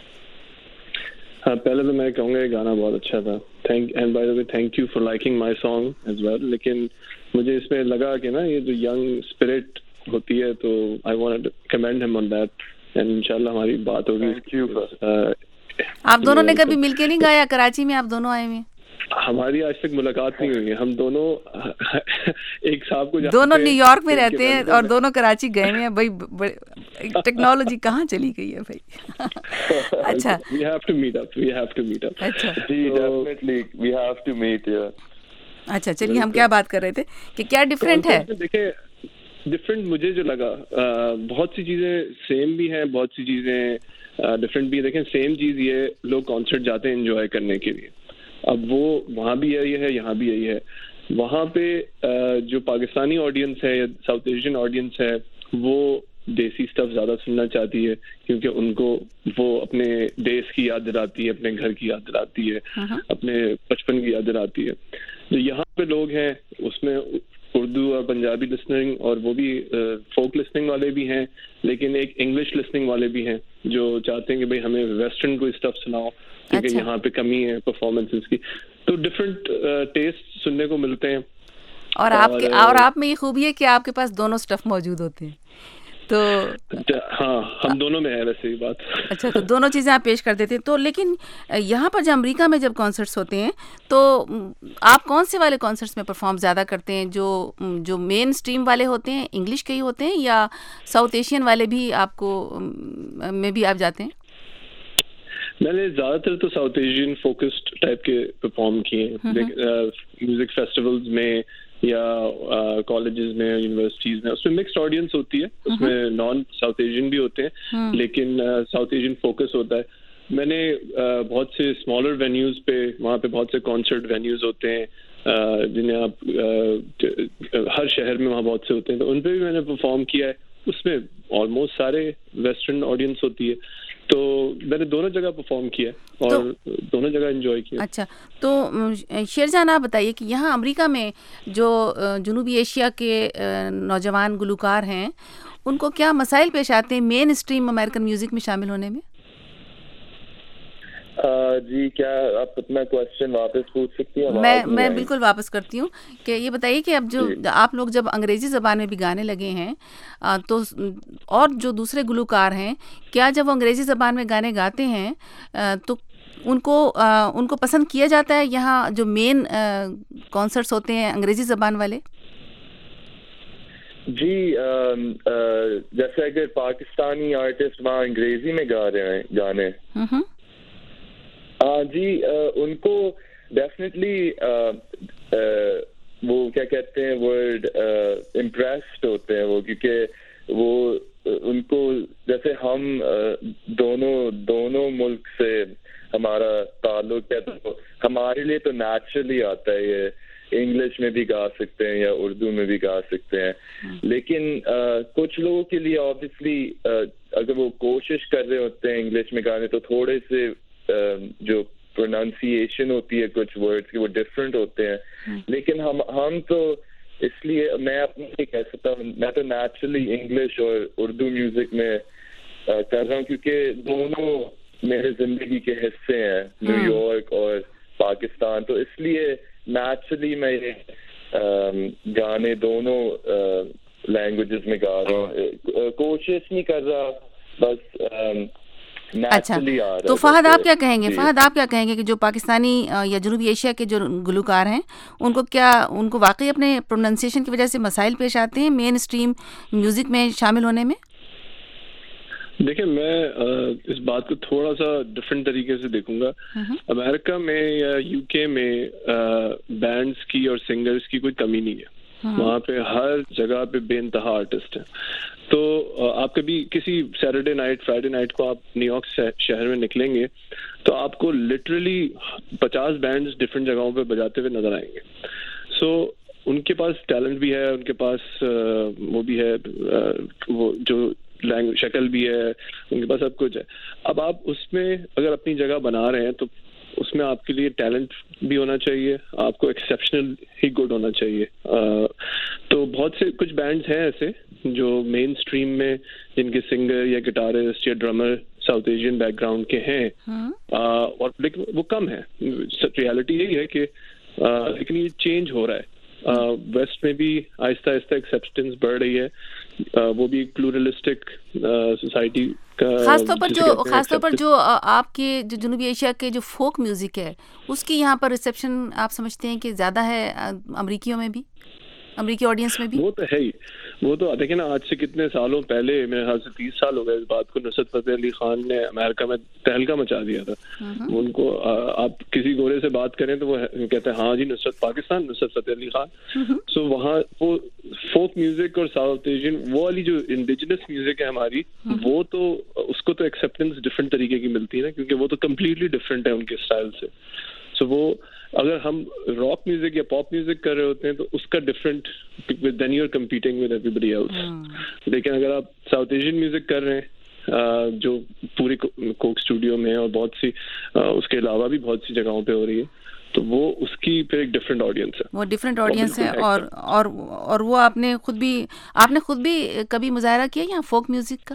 हाँ, पहले तो मैं कहूँगा ये गाना बहुत अच्छा था। Thank and by the way thank you for liking my song as well. लेकिन मुझे इसमें लगा कि ना ये जो यंग स्पिरिट होती है तो I want to commend him on that and इंशाल्लाह हमारी बात होगी। Thank you. आप दोनों ने कभी मिलके नहीं गाया? कराची में आप दोनों आए हुए? हमारी आज तक मुलाकात नहीं हुई है। हम दोनों एक साहब को दोनों न्यूयॉर्क में रहते हैं और दोनों कराची गए हुए हैं। भाई टेक्नोलॉजी कहाँ चली गई है भाई। अच्छा, we have to meet up, we have to meet up। अच्छा जी, definitely we have to meet here। अच्छा, चलिए हम क्या बात कर रहे थे कि क्या डिफरेंट है? देखिए, डिफरेंट मुझे जो लगा, बहुत सी चीजें सेम भी हैं, बहुत सी चीजें डिफरेंट भी है। देखें, सेम चीज ये लोग कॉन्सर्ट जाते हैं एंजॉय करने के लिए। अब वो वहाँ भी यही है, यहाँ भी यही है। वहाँ पे जो पाकिस्तानी ऑडियंस है या साउथ एशियन ऑडियंस है वो देसी स्टफ ज़्यादा सुनना चाहती है क्योंकि उनको वो अपने देश की याद दिलाती है, अपने घर की याद दिलाती है, अपने बचपन की याद दिलाती है। जो यहाँ पे लोग हैं उसमें उर्दू और पंजाबी लिसनिंग और वो भी फोक लिसनिंग वाले भी हैं, लेकिन एक इंग्लिश लिसनिंग वाले भी हैं जो चाहते हैं कि भाई हमें वेस्टर्न कोई स्टफ सुनाओ क्योंकि अच्छा। यहाँ पे कमी है परफॉर्मेंसेस की। तो डिफरेंट टेस्ट सुनने को मिलते हैं। और आपके और आप में ये खूबी है कि आपके पास दोनों स्टफ मौजूद होते हैं। तो हाँ, हम दोनों में है वैसे ही बात। अच्छा, तो दोनों चीज़ें आप पेश कर देते हैं। तो लेकिन यहाँ पर जब अमेरिका में जब कॉन्सर्ट्स होते हैं तो आप कौन से वाले कॉन्सर्ट्स में परफॉर्म ज़्यादा करते हैं? जो जो मेन स्ट्रीम वाले होते हैं, इंग्लिश के ही होते हैं, या साउथ एशियन वाले भी आपको में भी आप जाते हैं? मैंने ज़्यादातर तो साउथ एशियन फोकस्ड टाइप के परफॉर्म किए हैं, म्यूजिक फेस्टिवल्स में या कॉलेजेस में, यूनिवर्सिटीज में। उसमें मिक्स्ड ऑडियंस होती है, उसमें नॉन साउथ एशियन भी होते हैं, लेकिन साउथ एशियन फोकस होता है। मैंने uh, बहुत से स्मॉलर वेन्यूज पे, वहाँ पे बहुत से कॉन्सर्ट वेन्यूज होते हैं uh, जिन्हें आप uh, हर शहर में वहाँ बहुत से होते हैं, तो उन पे भी मैंने परफॉर्म किया है। उसमें ऑलमोस्ट सारे वेस्टर्न ऑडियंस होती है, तो मैंने दोनों जगह परफॉर्म किया और तो, दोनों जगह एंजॉय किया। अच्छा, तो शेरजान आप बताइए कि यहाँ अमेरिका में जो जनूबी एशिया के नौजवान गुलकार हैं उनको क्या मसाइल पेश आते हैं मेन स्ट्रीम अमेरिकन म्यूजिक में शामिल होने में? Uh, जी, क्या आप अपना क्वेश्चन वापस पूछ सकती हैं? मैं मैं बिल्कुल वापस करती हूँ कि ये बताइए कि अब जो आप लोग जब अंग्रेजी ज़बान में भी गाने लगे हैं तो और जो दूसरे गुलकार हैं, क्या जब वो अंग्रेजी ज़बान में गाने गाते हैं तो उनको उनको पसंद किया जाता है यहाँ जो मेन कॉन्सर्ट्स होते हैं अंग्रेजी ज़बान वाले? जी, आ, आ, जैसे अगर पाकिस्तानी आर्टिस्ट वहाँ अंग्रेजी में गा रहे हैं गाने, हाँ जी, आ, उनको डेफिनेटली वो क्या कहते हैं वर्ड इम्प्रेस्ड होते हैं वो, क्योंकि वो उनको जैसे हम आ, दोनों दोनों मुल्क से हमारा ताल्लुक है, तो हमारे लिए तो नेचुरली आता है ये इंग्लिश में भी गा सकते हैं या उर्दू में भी गा सकते हैं। लेकिन आ, कुछ लोगों के लिए ऑब्वियसली अगर वो कोशिश कर रहे होते हैं इंग्लिश में गाने तो थोड़े से जो प्रोनाउंसिएशन होती है कुछ वर्ड्स की वो डिफरेंट होते हैं। लेकिन हम हम तो इसलिए मैं अपने कह सकता हूँ, मैं तो नेचुरली इंग्लिश और उर्दू म्यूजिक में कर रहा हूँ क्योंकि दोनों मेरे जिंदगी के हिस्से हैं, न्यूयॉर्क और पाकिस्तान, तो इसलिए नेचुरली मैं ये गाने दोनों लैंग्वेजेस में गा रहा हूँ। कोशिश नहीं कर रहा, बस अच्छा, तो फहद आप क्या कहेंगे फहद आप क्या कहेंगे कि जो पाकिस्तानी या जनूबी एशिया के जो गुलकार हैं उनको क्या उनको वाकई अपने प्रोनाउंसिएशन की वजह से मसाइल पेश आते हैं मेन स्ट्रीम म्यूजिक में शामिल होने में? देखिए, मैं इस बात को थोड़ा सा डिफरेंट तरीके से देखूंगा। अमेरिका में या यूके में बैंड्स की और सिंगर्स की कोई कमी नहीं है। वहाँ पे हर जगह पे बेइंतहा आर्टिस्ट हैं। तो आप कभी किसी सैटरडे नाइट फ्राइडे नाइट को आप न्यूयॉर्क शहर में निकलेंगे तो आपको लिटरली पचास बैंड्स डिफरेंट जगहों पे बजाते हुए नजर आएंगे। सो so, उनके पास टैलेंट भी है, उनके पास वो भी है, वो जो लैंग्वेज शक्ल भी है, उनके पास सब कुछ है। अब आप उसमें अगर अपनी जगह बना रहे हैं तो उसमें आपके लिए टैलेंट भी होना चाहिए, आपको एक्सेप्शनल ही गुड होना चाहिए। आ, तो बहुत से कुछ बैंड्स हैं ऐसे जो मेन स्ट्रीम में जिनके सिंगर या गिटारिस्ट या ड्रमर साउथ एशियन बैकग्राउंड के हैं, आ, और लेकिन वो कम है। रियलिटी यही है कि आ, लेकिन ये चेंज हो रहा है। वेस्ट में भी आहिस्ता आहिस्ता एक्सेप्टेंस बढ़ रही है। आ, वो भी प्लूरलिस्टिक सोसाइटी का, खासतौर पर जो खासतौर पर जो आपके जो जनूबी एशिया के जो फोक म्यूजिक है उसकी यहाँ पर रिसेप्शन आप समझते हैं कि ज्यादा है अमेरिकियों में भी, अमेरिकी ऑडियंस में भी? वो तो है ही। वो तो देखिए ना, आज से कितने सालों पहले, मेरे ख्याल से तीस साल हो गए इस बात को, नुसरत फतेह अली खान ने अमेरिका में तहलका मचा दिया था। उनको आप किसी गोरे से बात करें तो वो कहते हैं हाँ जी नुसरत पाकिस्तान, नुसरत फतेह अली खान। सो वहाँ वो फोक म्यूजिक और साउथ एशियन वो वाली जो इंडिजिनस म्यूजिक है हमारी, वो तो उसको तो एक्सेप्टेंस डिफरेंट तरीके की मिलती है ना, क्योंकि वो तो कम्प्लीटली डिफरेंट है उनके स्टाइल से। सो वो अगर हम रॉक म्यूजिक या पॉप म्यूजिक कर रहे होते हैं तो उसका different, then you are competing with everybody else. लेकिन अगर आप साउथ एशियन म्यूजिक कर रहे हैं जो पूरी कोक स्टूडियो में और बहुत सी उसके अलावा भी बहुत सी जगहों पे हो रही है, तो वो उसकी फिर एक डिफरेंट ऑडियंस है, वो डिफरेंट ऑडियंस है। और और और वो आपने खुद भी आपने खुद भी कभी मुजाहरा किया यहाँ फोक म्यूजिक का?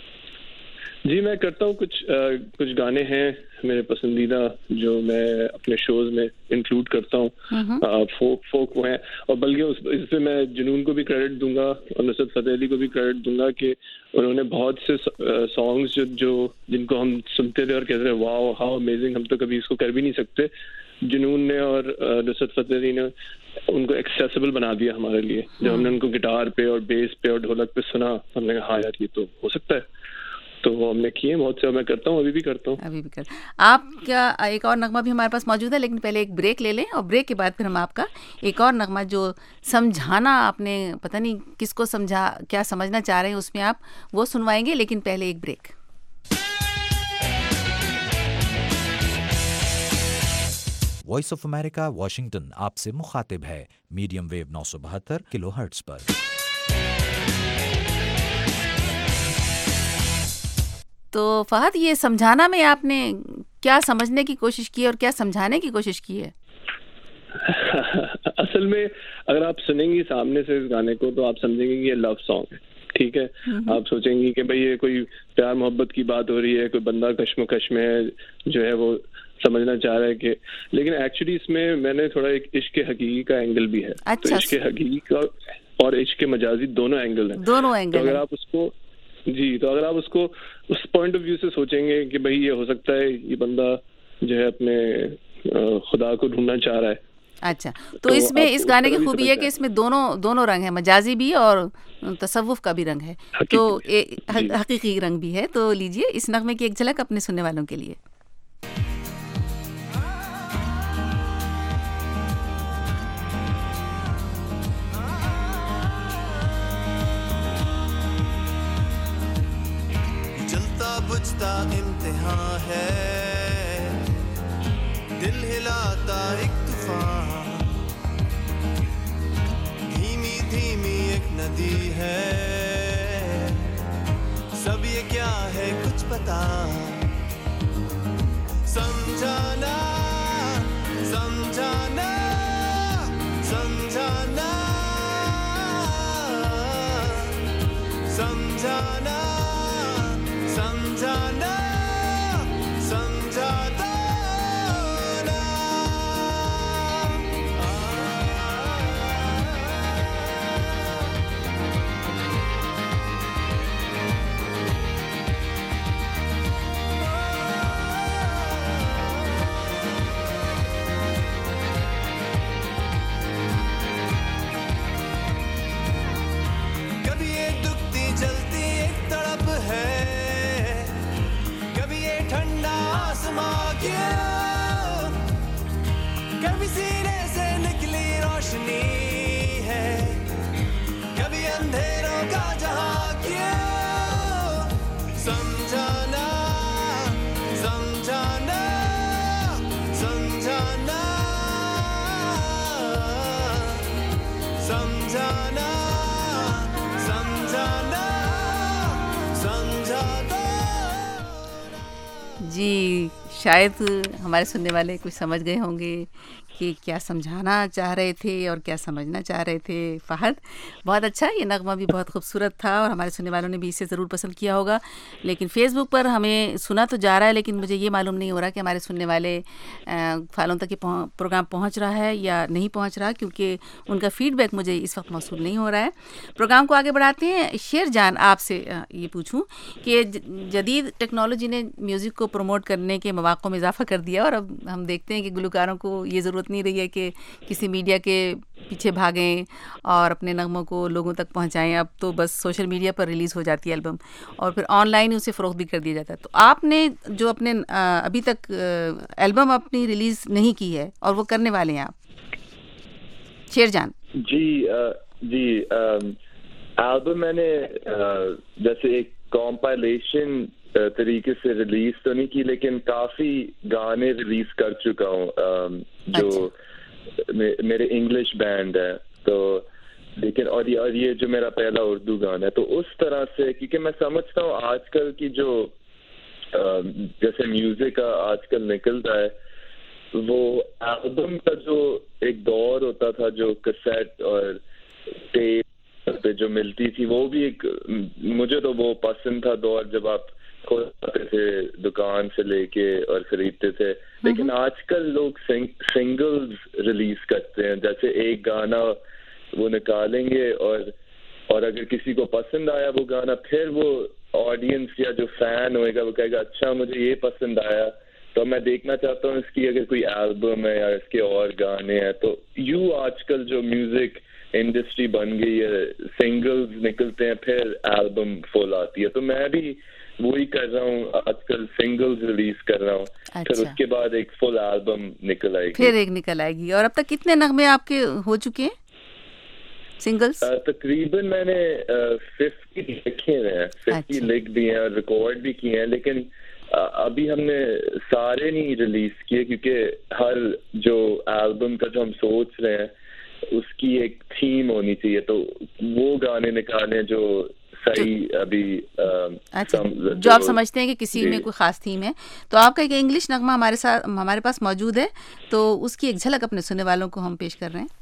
जी, मैं करता हूँ। कुछ आ, कुछ गाने हैं मेरे पसंदीदा जो मैं अपने शोज में इंक्लूड करता हूँ। फोक फोक वो हैं, और बल्कि उस इस पे मैं जुनून को भी क्रेडिट दूंगा और नुसरत फतेह अली को भी क्रेडिट दूंगा कि उन्होंने बहुत से सॉन्ग्स जो, जो जिनको हम सुनते थे और कहते थे वाओ हाउ अमेजिंग, हम तो कभी इसको कर भी नहीं सकते, जुनून ने और नुसरत फतेह अली ने उनको एक्सेसिबल बना दिया हमारे लिए। जब हमने उनको गिटार पे और बेस पे और ढोलक पे सुना, हमने कहा हाँ यार ये तो हो सकता है। तो वो हमने किए बहुत से, मैं करता हूँ, अभी भी करता हूँ अभी भी कर आप क्या एक और नगमा भी हमारे पास मौजूद है, लेकिन पहले एक ब्रेक ले लें और ब्रेक के बाद फिर हम आपका एक और नगमा जो समझाना आपने पता नहीं किसको समझा क्या समझना चाह रहे हैं उसमें आप वो सुनवाएंगे, लेकिन पहले एक break. Voice of America Washington आपसे मुखातिब है मीडियम वेव नौ सौ बहत्तर किलो हर्ट्ज पर। तो फहद, ये समझाना में आपने क्या समझने की कोशिश की और क्या समझाने की कोशिश की है? असल में अगर आप सुनेंगी सामने से इस गाने को तो आप समझेंगे कि ये लव सॉन्ग है, ठीक है। आप सोचेंगी कि भाई ये कोई प्यार मोहब्बत की बात हो रही है, कोई बंदा कश्मकश में है जो है वो समझना चाह रहा है कि, लेकिन एक्चुअली इसमें मैंने थोड़ा एक इश्क हकीकी का एंगल भी है। अच्छा, तो इश्क हकीकी का और इश्क मजाजी दोनों एंगल है, दोनों एंगल। तो अगर आप उसको जी तो अगर आप उसको उस पॉइंट ऑफ व्यू से सोचेंगे कि भाई ये हो सकता है ये बंदा जो है अपने खुदा को ढूंढना चाह रहा है। अच्छा, तो, तो इसमें इस गाने की खूबी है कि इसमें दोनों दोनों रंग है, मजाजी भी और तसव्वुफ का भी रंग है, तो हकीकी रंग भी है। तो लीजिए इस नगमे की एक झलक अपने सुनने वालों के लिए। बुझता इम्तिहान है, दिल हिलाता एक तूफान, धीमी धीमी एक नदी है, सब ये क्या है कुछ पता, समझाना समझाना समझाना समझाना समझाना समझाना समझा दो। जी, शायद हमारे सुनने वाले कुछ समझ गए होंगे कि क्या समझाना चाह रहे थे और क्या समझना चाह रहे थे फ़हद। बहुत अच्छा, ये नगमा भी बहुत खूबसूरत था और हमारे सुनने वालों ने भी इसे ज़रूर पसंद किया होगा। लेकिन फ़ेसबुक पर हमें सुना तो जा रहा है, लेकिन मुझे ये मालूम नहीं हो रहा कि हमारे सुनने वाले फालों तक ये प्रोग्राम पहुंच रहा है या नहीं पहुंच रहा, क्योंकि उनका फ़ीडबैक मुझे इस वक्त मौसूल नहीं हो रहा है। प्रोग्राम को आगे बढ़ाते हैं। शेर जान, आपसे ये पूछूँ कि जदीद टेक्नोलॉजी ने म्यूज़िक को प्रमोट करने के मौक़ों में इजाफ़ा कर दिया और अब हम देखते हैं कि गुलकारों को ये ज़रूरत नहीं रही है कि किसी मीडिया के पीछे भागें और अपने नगमों को लोगों तक पहुंचाएं। अब तो बस सोशल मीडिया पर रिलीज़ हो जाती है एल्बम और फिर ऑनलाइन उसे फ़रोख्त भी कर दिया जाता है। तो आपने जो अपने अभी तक एल्बम अपनी रिलीज़ नहीं की है और वो करने वाले हैं आप, शेरजान। जी आ, जी एल्बम मैंने आ, जैसे एक कॉम्पाइलेशन तरीके से रिलीज तो नहीं की, लेकिन काफी गाने रिलीज कर चुका हूँ जो अच्छा। मे, मेरे इंग्लिश बैंड है तो, लेकिन और ये, और ये जो मेरा पहला उर्दू गाना है, तो उस तरह से क्योंकि मैं समझता हूँ आजकल की जो जैसे म्यूजिक आजकल निकलता है, वो एल्बम का जो एक दौर होता था, जो कैसेट और टेप पे जो मिलती थी, वो भी एक, मुझे तो वो पसंद था दौर जब आप खोलते थे दुकान से लेके और खरीदते थे। लेकिन आजकल लोग सिंग, सिंगल्स रिलीज करते हैं, जैसे एक गाना वो निकालेंगे और और अगर किसी को पसंद आया वो गाना, फिर वो ऑडियंस या जो फैन होएगा वो कहेगा अच्छा मुझे ये पसंद आया, तो मैं देखना चाहता हूँ इसकी अगर कोई एल्बम है या इसके और गाने हैं। तो यूं आजकल जो म्यूजिक इंडस्ट्री बन गई है, सिंगल्स निकलते हैं फिर एल्बम फुल आती है, तो मैं भी वही कर रहा हूँ आजकल, सिंगल्स रिलीज कर रहा हूँ। अच्छा। फिर उसके बाद एक फुल एल्बम निकल आएगी, फिर एक निकल आएगी। और अब तक कितने नगमे आपके हो चुके हैं सिंगल्स? uh, तकरीबन मैंने फिफ्टी uh, लिखे हुए हैं, फिफ्टी अच्छा। लिख दिए हैं और रिकॉर्ड भी किए हैं, लेकिन uh, अभी हमने सारे नहीं रिलीज किए क्योंकि हर जो एल्बम का जो हम सोच रहे हैं उसकी एक थीम होनी चाहिए, तो वो गाने निकाले जो सही अभी आ, अच्छा, सम, जो आप समझते हैं कि किसी में कोई खास थीम है। तो आपका एक इंग्लिश नगमा हमारे साथ हमारे पास मौजूद है, तो उसकी एक झलक अपने सुनने वालों को हम पेश कर रहे हैं।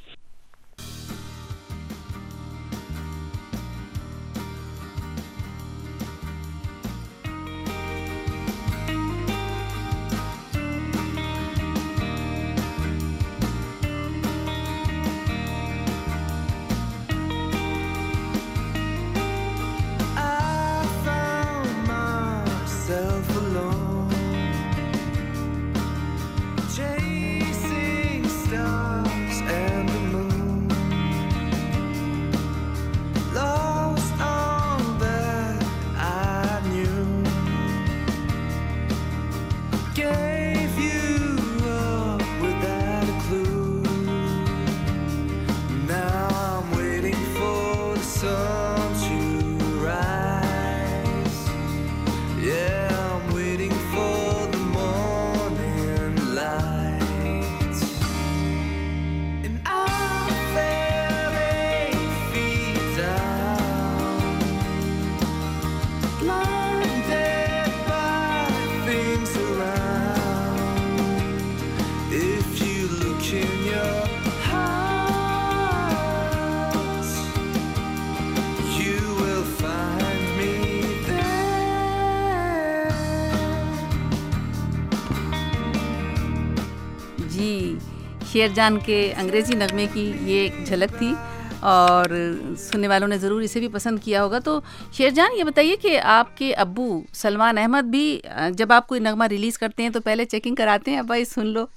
शेरजान के अंग्रेज़ी नगमे की ये एक झलक थी और सुनने वालों ने ज़रूर इसे भी पसंद किया होगा। तो शेरजान, ये बताइए कि आपके अब्बू सलमान अहमद भी जब आप कोई नगमा रिलीज़ करते हैं तो पहले चेकिंग कराते हैं, अब भाई सुन लो?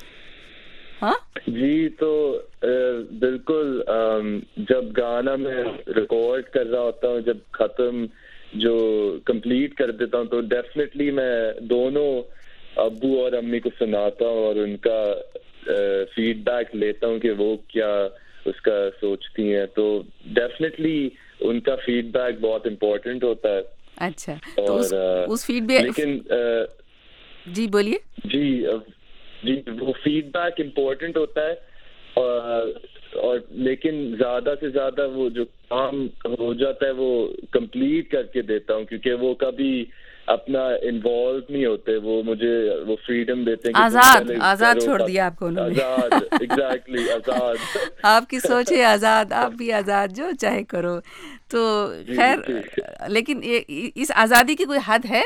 हाँ जी, तो बिल्कुल, जब गाना मैं रिकॉर्ड कर रहा होता हूँ, जब ख़त्म जो कंप्लीट कर देता हूँ, तो डेफिनेटली मैं दोनों अब्बू और अम्मी को सुनाता हूँ और उनका फीडबैक uh, लेता हूँ कि वो क्या उसका सोचती हैं। तो डेफिनेटली उनका फीडबैक बहुत इम्पोर्टेंट होता है। अच्छा, और तो उस, uh, उस फीडबैक लेकिन uh, जी बोलिए। जी uh, जी वो फीडबैक इम्पोर्टेंट होता है, और और लेकिन ज्यादा से ज्यादा वो जो काम हो जाता है वो कंप्लीट करके देता हूँ, क्योंकि वो कभी अपना इन्वॉल्व नहीं होते, वो मुझे वो फ्रीडम देते हैं। आजाद आजाद छोड़ दिया आपको उन्होंने। आजाद, एग्जैक्टली आजाद। आपकी सोच है आजाद, आप भी आजाद, जो चाहे करो। तो खैर, लेकिन ये, इस आजादी की कोई हद है?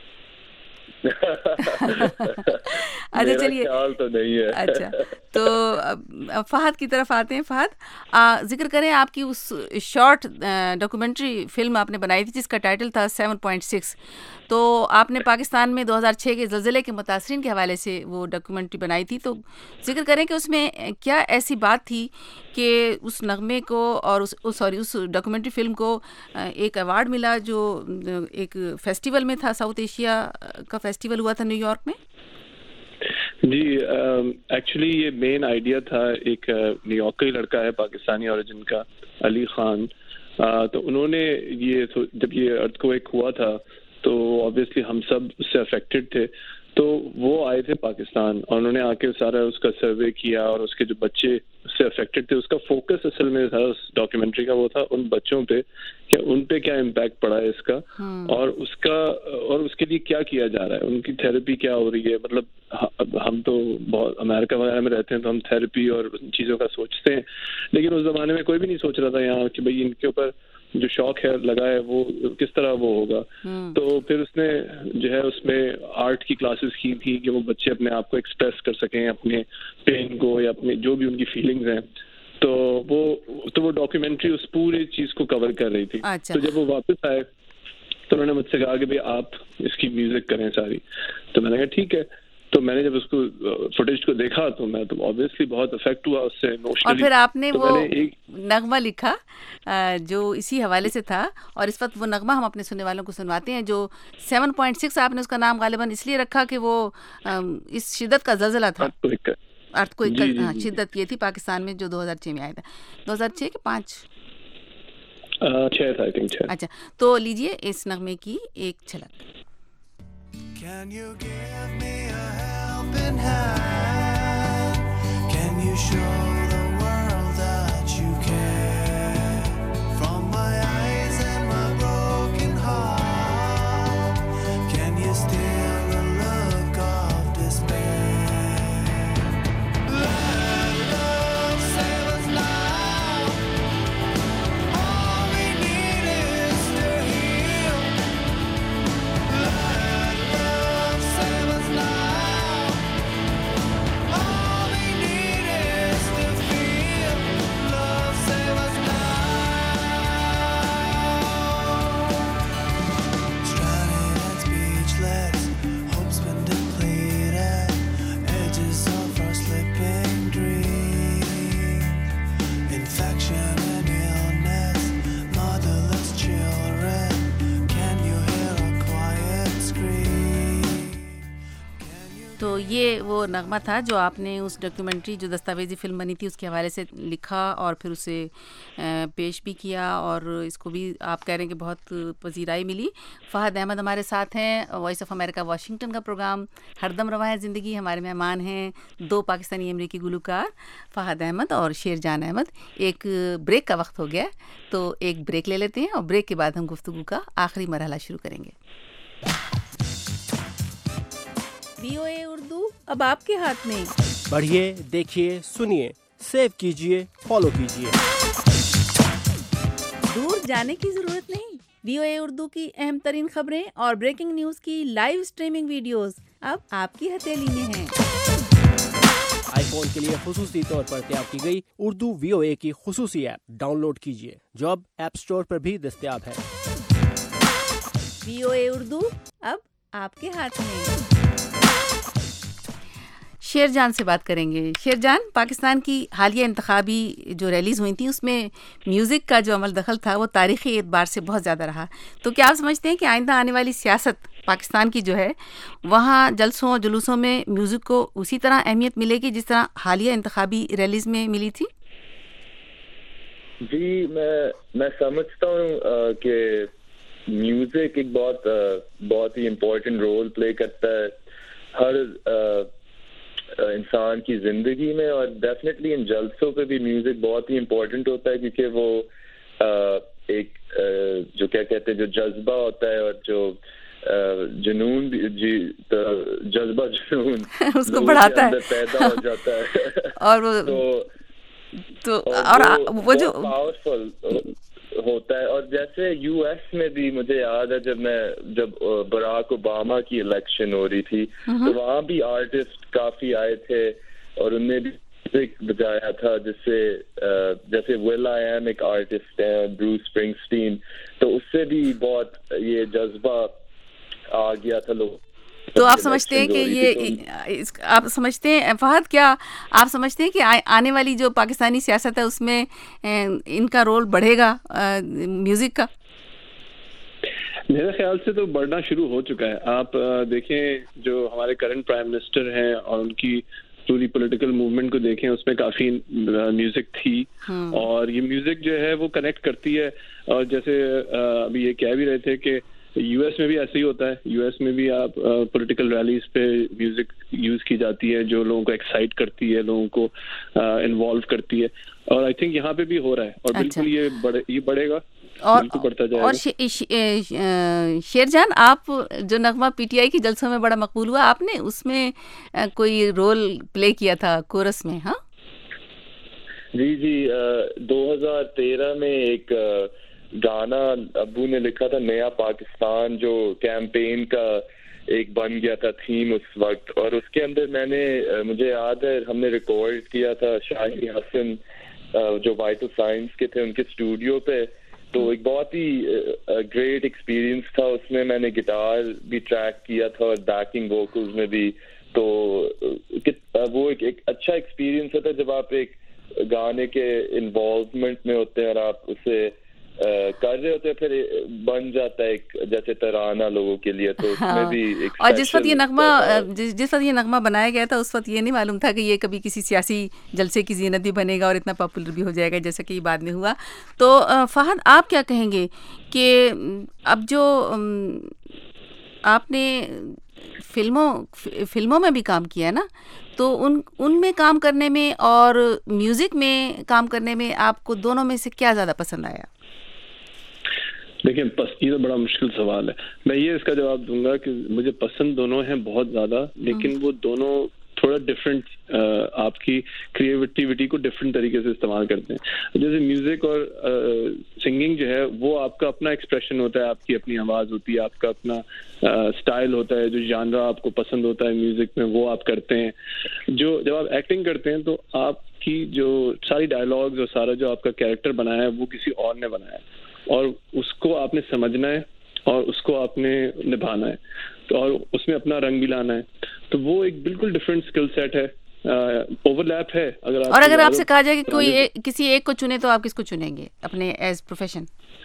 अच्छा चलिए, ख्याल तो नहीं है। अच्छा, तो अब फहद की तरफ आते हैं। फहद, आ, जिक्र करें आपकी उस शॉर्ट डॉक्यूमेंट्री फिल्म आपने बनाई थी जिसका टाइटल था सेवन पॉइंट सिक्स। तो आपने पाकिस्तान में दो हज़ार छह के ज़लज़ले के मुतासरीन के हवाले से वो डॉक्यूमेंट्री बनाई थी। तो जिक्र करें कि उसमें क्या ऐसी बात थी कि उस नगमे को और उस सॉरी उस डॉक्यूमेंट्री फिल्म को एक अवार्ड मिला जो एक फेस्टिवल में था, साउथ एशिया का फेस्टिवल हुआ था न्यूयॉर्क में। जी, एक्चुअली uh, ये मेन आइडिया था, एक न्यूयॉर्क का ही लड़का है पाकिस्तानी ओरिजिन का, अली खान। uh, तो उन्होंने ये जब ये अर्थक्वेक हुआ था तो ऑब्वियसली हम सब उससे अफेक्टेड थे, तो वो आए थे पाकिस्तान और उन्होंने आके सारा उसका सर्वे किया और उसके जो बच्चे उससे अफेक्टेड थे उसका फोकस असल में था उस डॉक्यूमेंट्री का, वो था उन बच्चों पे कि उन पे क्या इम्पैक्ट पड़ा है इसका और उसका और उसके लिए क्या किया जा रहा है, उनकी थेरेपी क्या हो रही है। मतलब हम तो बहुत अमेरिका वगैरह में रहते हैं तो हम थेरेपी और चीज़ों का सोचते हैं, लेकिन उस जमाने में कोई भी नहीं सोच रहा था यहाँ कि भाई इनके ऊपर जो शौक है लगा है वो किस तरह वो होगा। तो फिर उसने जो है उसमें आर्ट की क्लासेस की थी कि वो बच्चे अपने आप को एक्सप्रेस कर सकें, अपने पेन को या अपने जो भी उनकी फीलिंग्स हैं। तो वो तो वो डॉक्यूमेंट्री उस पूरी चीज को कवर कर रही थी। अच्छा। तो जब वो वापस आए तो उन्होंने मुझसे कहा कि भाई आप इसकी म्यूजिक करें सारी। तो मैंने कहा ठीक है। तो मैंने जब उसको फुटेज को देखा तो मैं तो ऑब्वियसली बहुत अफेक्ट हुआ उससे इमोशनली। और फिर आपने तो वो एक... नगमा लिखा जो इसी हवाले से था, और इस वक्त वो नगमा हम अपने सुनने वालों को सुनवाते हैं। जो सेवन पॉइंट सिक्स आपने उसका नाम गालिबन इसलिए रखा कि वो इस शिद्दत का ज़लज़ला था, अर्थक्वेक का हाँ, शिद्दत ये थी पाकिस्तान में जो दो हज़ार छह में आया था। दो हज़ार छह के पाँच छह था आई थिंक छह। अच्छा, तो लीजिए इस नगमे की एक झलक। Can you give me a helping hand? Can you show the world that you care? From my eyes and my broken heart, can you steal the look of despair? Let love save us now. All we need is to heal. Let love save us now. All we need is to feel. Love save us now. Stranded and speechless, hope's been depleted. Edges of our slipping dream. Infection and illness, motherless children. Can you hear a quiet scream? तो ये वो नगमा था जो आपने उस documentary जो दस्तावेजी film बनी थी उसके हवाले से लिखा और फिर उसे पेश भी किया, और इसको भी आप कह रहे हैं कि बहुत पजीराई मिली। फ़हद अहमद हमारे साथ हैं, वॉइस ऑफ अमेरिका वाशिंगटन का प्रोग्राम हरदम रवा है ज़िंदगी। हमारे मेहमान हैं दो पाकिस्तानी अमरीकी गुलकार फ़हद अहमद और शेरजान अहमद। एक ब्रेक का वक्त हो गया तो एक ब्रेक ले लेते हैं और ब्रेक के बाद हम गुफ्तगू का आखिरी मरहला शुरू करेंगे। वीओए उर्दू अब आपके हाथ में। बढ़िए, देखिए, सुनिए, सेव कीजिए, फॉलो कीजिए। दूर जाने की जरूरत नहीं। वीओए उर्दू की अहम तरीन खबरें और ब्रेकिंग न्यूज की लाइव स्ट्रीमिंग वीडियोस अब आपकी हथेली में हैं। आईफोन के लिए खुसूसी तौर पर तैयार की गई उर्दू वीओए की खुसूसी ऐप डाउनलोड कीजिए जो अब ऐप स्टोर पर भी दस्तयाब है। वीओए उर्दू अब आपके हाथ में। शेरजान से बात करेंगे। शेरजान, पाकिस्तान की हालिया इंतखाबी जो रैलीज़ हुई थी उसमें म्यूज़िक का जो अमल दखल था वो तारीख़ी एतबार से बहुत ज़्यादा रहा। तो क्या आप समझते हैं कि आइंदा आने वाली सियासत पाकिस्तान की जो है वहाँ जलसों जुलूसों में म्यूज़िक को उसी तरह अहमियत मिलेगी जिस तरह हालिया इंतखाबी रैलीज़ में मिली थी? जी, मैं मैं समझता हूँ कि म्यूज़िक एक बहुत बहुत ही इम्पोर्टेंट रोल प्ले करता है हर इंसान की ज़िंदगी में, और डेफिनेटली इन जलसों पे भी म्यूज़िक बहुत ही इम्पोर्टेंट होता है, क्योंकि वो एक जो क्या कहते हैं जो जज्बा होता है और जो जुनून जी जज्बा जुनून उसको बढ़ाता है, पैदा हो जाता है और वो तो तो और, और वो, वो जो पावरफुल होता है। और जैसे यूएस में भी मुझे याद है जब मैं जब बराक ओबामा की इलेक्शन हो रही थी तो वहाँ भी आर्टिस्ट काफी आए थे और उनने भी बजाया था, जिससे जैसे विल आई एम एक आर्टिस्ट है, ब्रूस स्प्रिंगस्टीन, तो उससे भी बहुत ये जज्बा आ गया था लोग। तो आप समझते हैं कि ये इस, आप समझते हैं फहद, क्या आप समझते हैं कि आ, आने वाली जो पाकिस्तानी सियासत है उसमें इनका रोल बढ़ेगा म्यूजिक का? मेरे ख्याल से तो बढ़ना शुरू हो चुका है। आप देखें जो हमारे करंट प्राइम मिनिस्टर हैं और उनकी पूरी पॉलिटिकल मूवमेंट को देखें, उसमें काफी म्यूजिक थी और ये म्यूजिक जो है वो कनेक्ट करती है। और जैसे अभी ये कह भी रहे थे कि यूएस में भी ऐसे ही होता है, यूएस में भी आप पॉलिटिकल रैलीज पे म्यूजिक यूज की जाती है जो लोगों को एक्साइट करती है, लोगों को इन्वॉल्व करती है, और आई थिंक यहाँ पे भी हो रहा है और अच्छा। बिल्कुल ये बढ़े ये बढ़ेगा और बढ़ता जाएगा। और शे, शे, शेरजान, आप जो नगमा पीटीआई की जलसों में बड़ा मकबूल हुआ, आपने उसमें कोई रोल प्ले किया था कोरस में? हाँ जी जी, दो हजार तेरह में एक गाना अब्बू ने लिखा था, नया पाकिस्तान, जो कैंपेन का एक बन गया था थीम उस वक्त, और उसके अंदर मैंने मुझे याद है हमने रिकॉर्ड किया था शाहिद हसन जो वाइटल साइंस के थे उनके स्टूडियो पे। तो एक बहुत ही ग्रेट एक्सपीरियंस था, उसमें मैंने गिटार भी ट्रैक किया था और बैकिंग वोकल्स में भी। तो वो एक, एक अच्छा एक्सपीरियंस होता है जब आप एक गाने के इन्वॉल्वमेंट में होते हैं और आप उसे Uh, कर रहे होते हैं, फिर बन जाता है एक जैसे तराना लोगों के लिए। तो उसमें हाँ। भी एक और जिस वक्त ये नगमा जिस, जिस वक्त ये नगमा बनाया गया था उस वक्त ये नहीं मालूम था कि ये कभी किसी सियासी जलसे की ज़ीनत भी बनेगा और इतना पॉपुलर भी हो जाएगा जैसा कि ये बाद में हुआ। तो फहद, आप क्या कहेंगे कि अब जो आपने फिल्मों फिल्मों में भी काम किया ना, तो उन उनमें काम करने में और म्यूज़िक में काम करने में आपको दोनों में से क्या ज़्यादा पसंद आया? देखिए, ये तो बड़ा मुश्किल सवाल है। मैं ये इसका जवाब दूंगा कि मुझे पसंद दोनों हैं बहुत ज़्यादा, लेकिन वो दोनों थोड़ा डिफरेंट आपकी क्रिएटिविटी को डिफरेंट तरीके से इस्तेमाल करते हैं। जैसे म्यूज़िक और सिंगिंग जो है वो आपका अपना एक्सप्रेशन होता है, आपकी अपनी आवाज़ होती है, आपका अपना स्टाइल होता है, जो जानरा आपको पसंद होता है म्यूज़िक में वो आप करते हैं। जो जब आप एक्टिंग करते हैं तो आपकी जो सारी डायलॉग्स और सारा जो आपका कैरेक्टर बनाया है वो किसी और ने बनाया है और उसको आपने समझना है और उसको आपने निभाना है, तो और उसमें अपना रंग भी लाना है। तो वो एक बिल्कुल डिफरेंट स्किल सेट है, ओवरलैप है। अगर आप और अगर आपसे कहा जाए कि कोई एक, किसी एक को चुने तो आप किसको चुनेंगे अपने एज प्रोफेशन?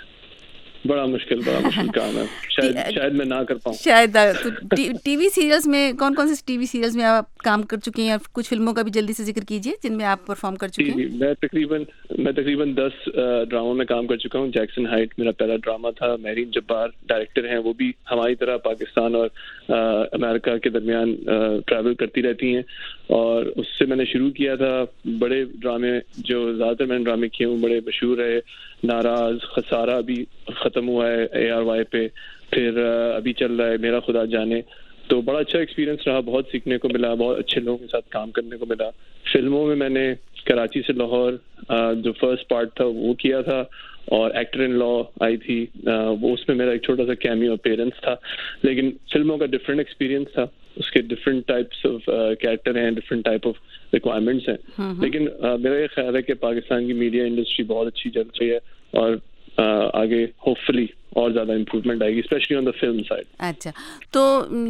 बड़ा मुश्किल बड़ा मुश्किल काम है, शायद शायद मैं ना कर पाऊँ। शायद तो टी, टीवी सीरियल्स में कौन कौन से टीवी सीरियल्स में आप काम कर चुके हैं, कुछ फिल्मों का भी जल्दी से जिक्र कीजिए जिनमें आप परफॉर्म कर चुके हैं। मैं तकरीबन मैं तकरीबन दस ड्रामों में काम कर चुका हूँ। जैक्सन हाइट मेरा पहला ड्रामा था। महरीन जब्बार डायरेक्टर हैं, वो भी हमारी तरह पाकिस्तान और अमेरिका के दरमियान ट्रैवल करती रहती हैं और उससे मैंने शुरू किया था। बड़े ड्रामे जो ज़्यादातर मैंने ड्रामे किए हूँ बड़े मशहूर रहे। नाराज, खसारा अभी ख़त्म हुआ है ए आर वाई पे, फिर अभी चल रहा है मेरा खुदा जाने। तो बड़ा अच्छा एक्सपीरियंस रहा, बहुत सीखने को मिला, बहुत अच्छे लोगों के साथ काम करने को मिला। फिल्मों में मैंने कराची से लाहौर जो फर्स्ट पार्ट था वो किया था और एक्टर इन लॉ आई थी, वो उसमें मेरा एक छोटा सा कैमियो अपीयरेंस था। लेकिन फिल्मों का डिफरेंट एक्सपीरियंस था, उसके डिफरेंट टाइप्स ऑफ कैरेक्टर हैं, डिफरेंट टाइप ऑफ रिक्वायरमेंट्स हैं। लेकिन uh, मेरा ये ख्याल है कि पाकिस्तान की मीडिया इंडस्ट्री बहुत अच्छी चल रही है और uh, आगे होपफुली और ज़्यादा इम्प्रूवमेंट आएगी, specially on the film side. अच्छा, तो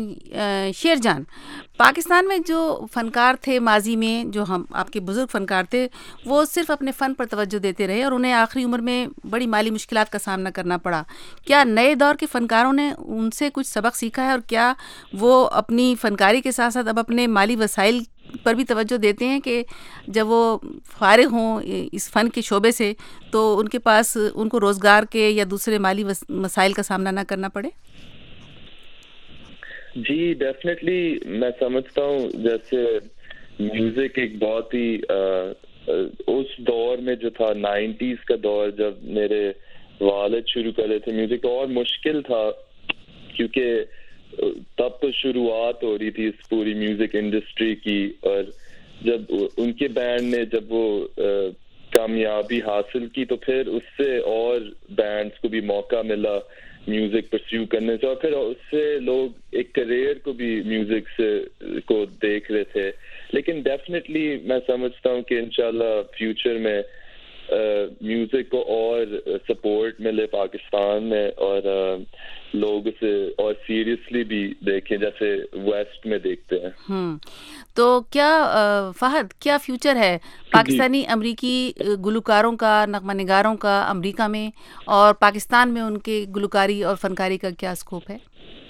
शेरजान, पाकिस्तान में जो फनकार थे माजी में, जो हम आपके बुजुर्ग फनकार थे, वो सिर्फ अपने फ़न पर तवज्जो देते रहे और उन्हें आखिरी उम्र में बड़ी माली मुश्किलात का सामना करना पड़ा। क्या नए दौर के फ़नकारों ने उनसे कुछ सबक सीखा है और क्या वो अपनी फ़नकारी के साथ साथ अब अपने माली वसाइल पर भी तवज्जो देते हैं कि जब वो फारिग हों इस फ़न के शोबे से तो उनके पास उनको रोज़गार के या दूसरे माली मसाइल का सामना ना करना पड़े? जी डेफिनेटली, मैं समझता हूँ जैसे म्यूजिक एक बहुत ही uh, उस दौर में जो था नाइन्टीज का दौर, जब मेरे वालिद शुरू कर रहे थे म्यूजिक, और मुश्किल था क्योंकि तब तो शुरुआत हो रही थी इस पूरी म्यूजिक इंडस्ट्री की, और जब उनके बैंड ने जब वो uh, कामयाबी हासिल की तो फिर उससे और बैंड्स को भी मौका मिला म्यूजिक परस्यू करने से, और फिर उससे लोग एक करियर को भी म्यूजिक से को देख रहे थे। लेकिन डेफिनेटली मैं समझता हूँ कि इंशाल्लाह फ्यूचर में म्यूजिक uh, को और सपोर्ट मिले पाकिस्तान में, और uh, लोग इसे और सीरियसली भी देखें जैसे वेस्ट में देखते हैं। हम्म तो क्या फहद, क्या फ्यूचर है पाकिस्तानी अमरीकी गुलकारों का, नगमा निगारों का अमरीका में, और पाकिस्तान में उनके गुलकारी और फनकारी का क्या स्कोप है?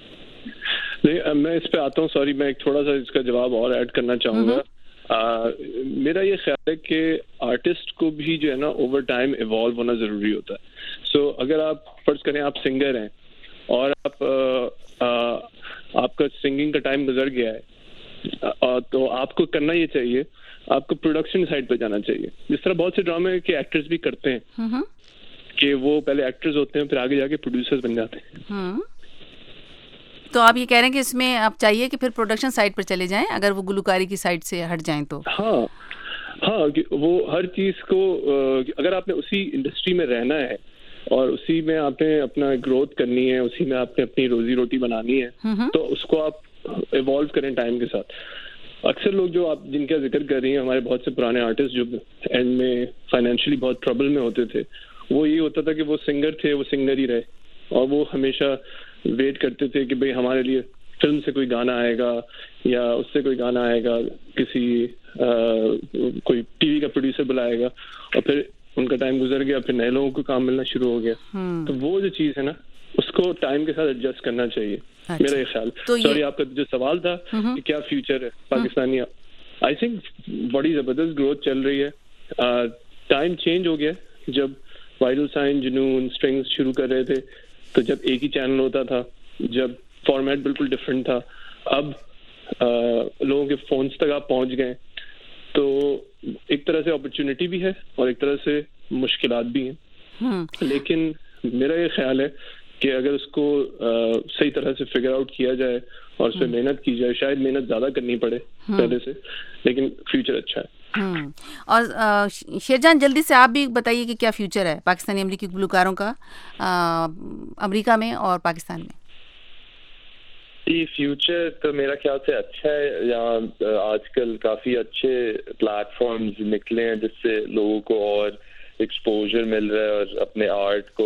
नहीं, मैं इस पे आता हूँ, सॉरी, मैं एक थोड़ा सा इसका जवाब और ऐड करना चाहूँगा। आ, मेरा ये ख्याल है कि आर्टिस्ट को भी जो है ना ओवर टाइम इवॉल्व होना ज़रूरी होता है। सो so, अगर आप फर्ज करें आप सिंगर हैं और आप आ, आ, आपका सिंगिंग का टाइम गुजर गया है, आ, तो आपको करना ये चाहिए, आपको प्रोडक्शन साइड पे जाना चाहिए। जिस तरह बहुत से ड्रामे के एक्टर्स भी करते हैं कि वो पहले एक्टर्स होते हैं फिर आगे जाके प्रोड्यूसर्स बन जाते हैं। तो आप ये कह रहे हैं कि इसमें आप चाहिए कि फिर प्रोडक्शन साइड पर चले जाएं अगर वो गुलकारी की साइड से हट जाएं तो? हाँ हाँ, वो हर चीज को अगर आपने उसी इंडस्ट्री में रहना है और उसी में आपने अपना ग्रोथ करनी है, उसी में आपने अपनी रोजी रोटी बनानी है, तो उसको आप इवॉल्व करें टाइम के साथ। अक्सर लोग जो आप जिनका जिक्र कर रही हैं, हमारे बहुत से पुराने आर्टिस्ट जो एंड में फाइनेंशियली बहुत ट्रबल में होते थे, वो ये होता था कि वो सिंगर थे, वो सिंगर ही रहे, और वो हमेशा वेट करते थे कि भाई हमारे लिए फिल्म से कोई गाना आएगा या उससे कोई गाना आएगा, किसी आ, कोई टीवी का प्रोड्यूसर बुलाएगा, और फिर उनका टाइम गुजर गया, फिर नए लोगों को काम मिलना शुरू हो गया। तो वो जो चीज है ना, उसको टाइम के साथ एडजस्ट करना चाहिए। अच्छा। मेरा ये ख्याल। तो सॉरी, आपका जो सवाल था कि क्या फ्यूचर है पाकिस्तानी, आई थिंक बड़ी जबरदस्त ग्रोथ चल रही है। टाइम चेंज हो गया, जब वाइडल साइन, जुनून, स्ट्रिंग्स शुरू कर रहे थे तो जब एक ही चैनल होता था, जब फॉर्मेट बिल्कुल डिफरेंट था। अब आ, लोगों के फोन्स तक आप पहुंच गए, तो एक तरह से अपॉर्चुनिटी भी है और एक तरह से मुश्किलात भी हैं। लेकिन मेरा ये ख्याल है कि अगर उसको आ, सही तरह से फिगर आउट किया जाए और उस पर मेहनत की जाए, शायद मेहनत ज्यादा करनी पड़े पहले से, लेकिन फ्यूचर अच्छा है। हम्म और शेरजान, जल्दी से आप भी बताइए कि क्या फ्यूचर है पाकिस्तानी अमरीकी गुलकारों का आ, अमरीका में और पाकिस्तान में? जी, फ्यूचर तो मेरा ख्याल से अच्छा है। यहाँ आजकल काफी अच्छे प्लेटफॉर्म्स निकले हैं जिससे लोगों को और एक्सपोजर मिल रहा है और अपने आर्ट को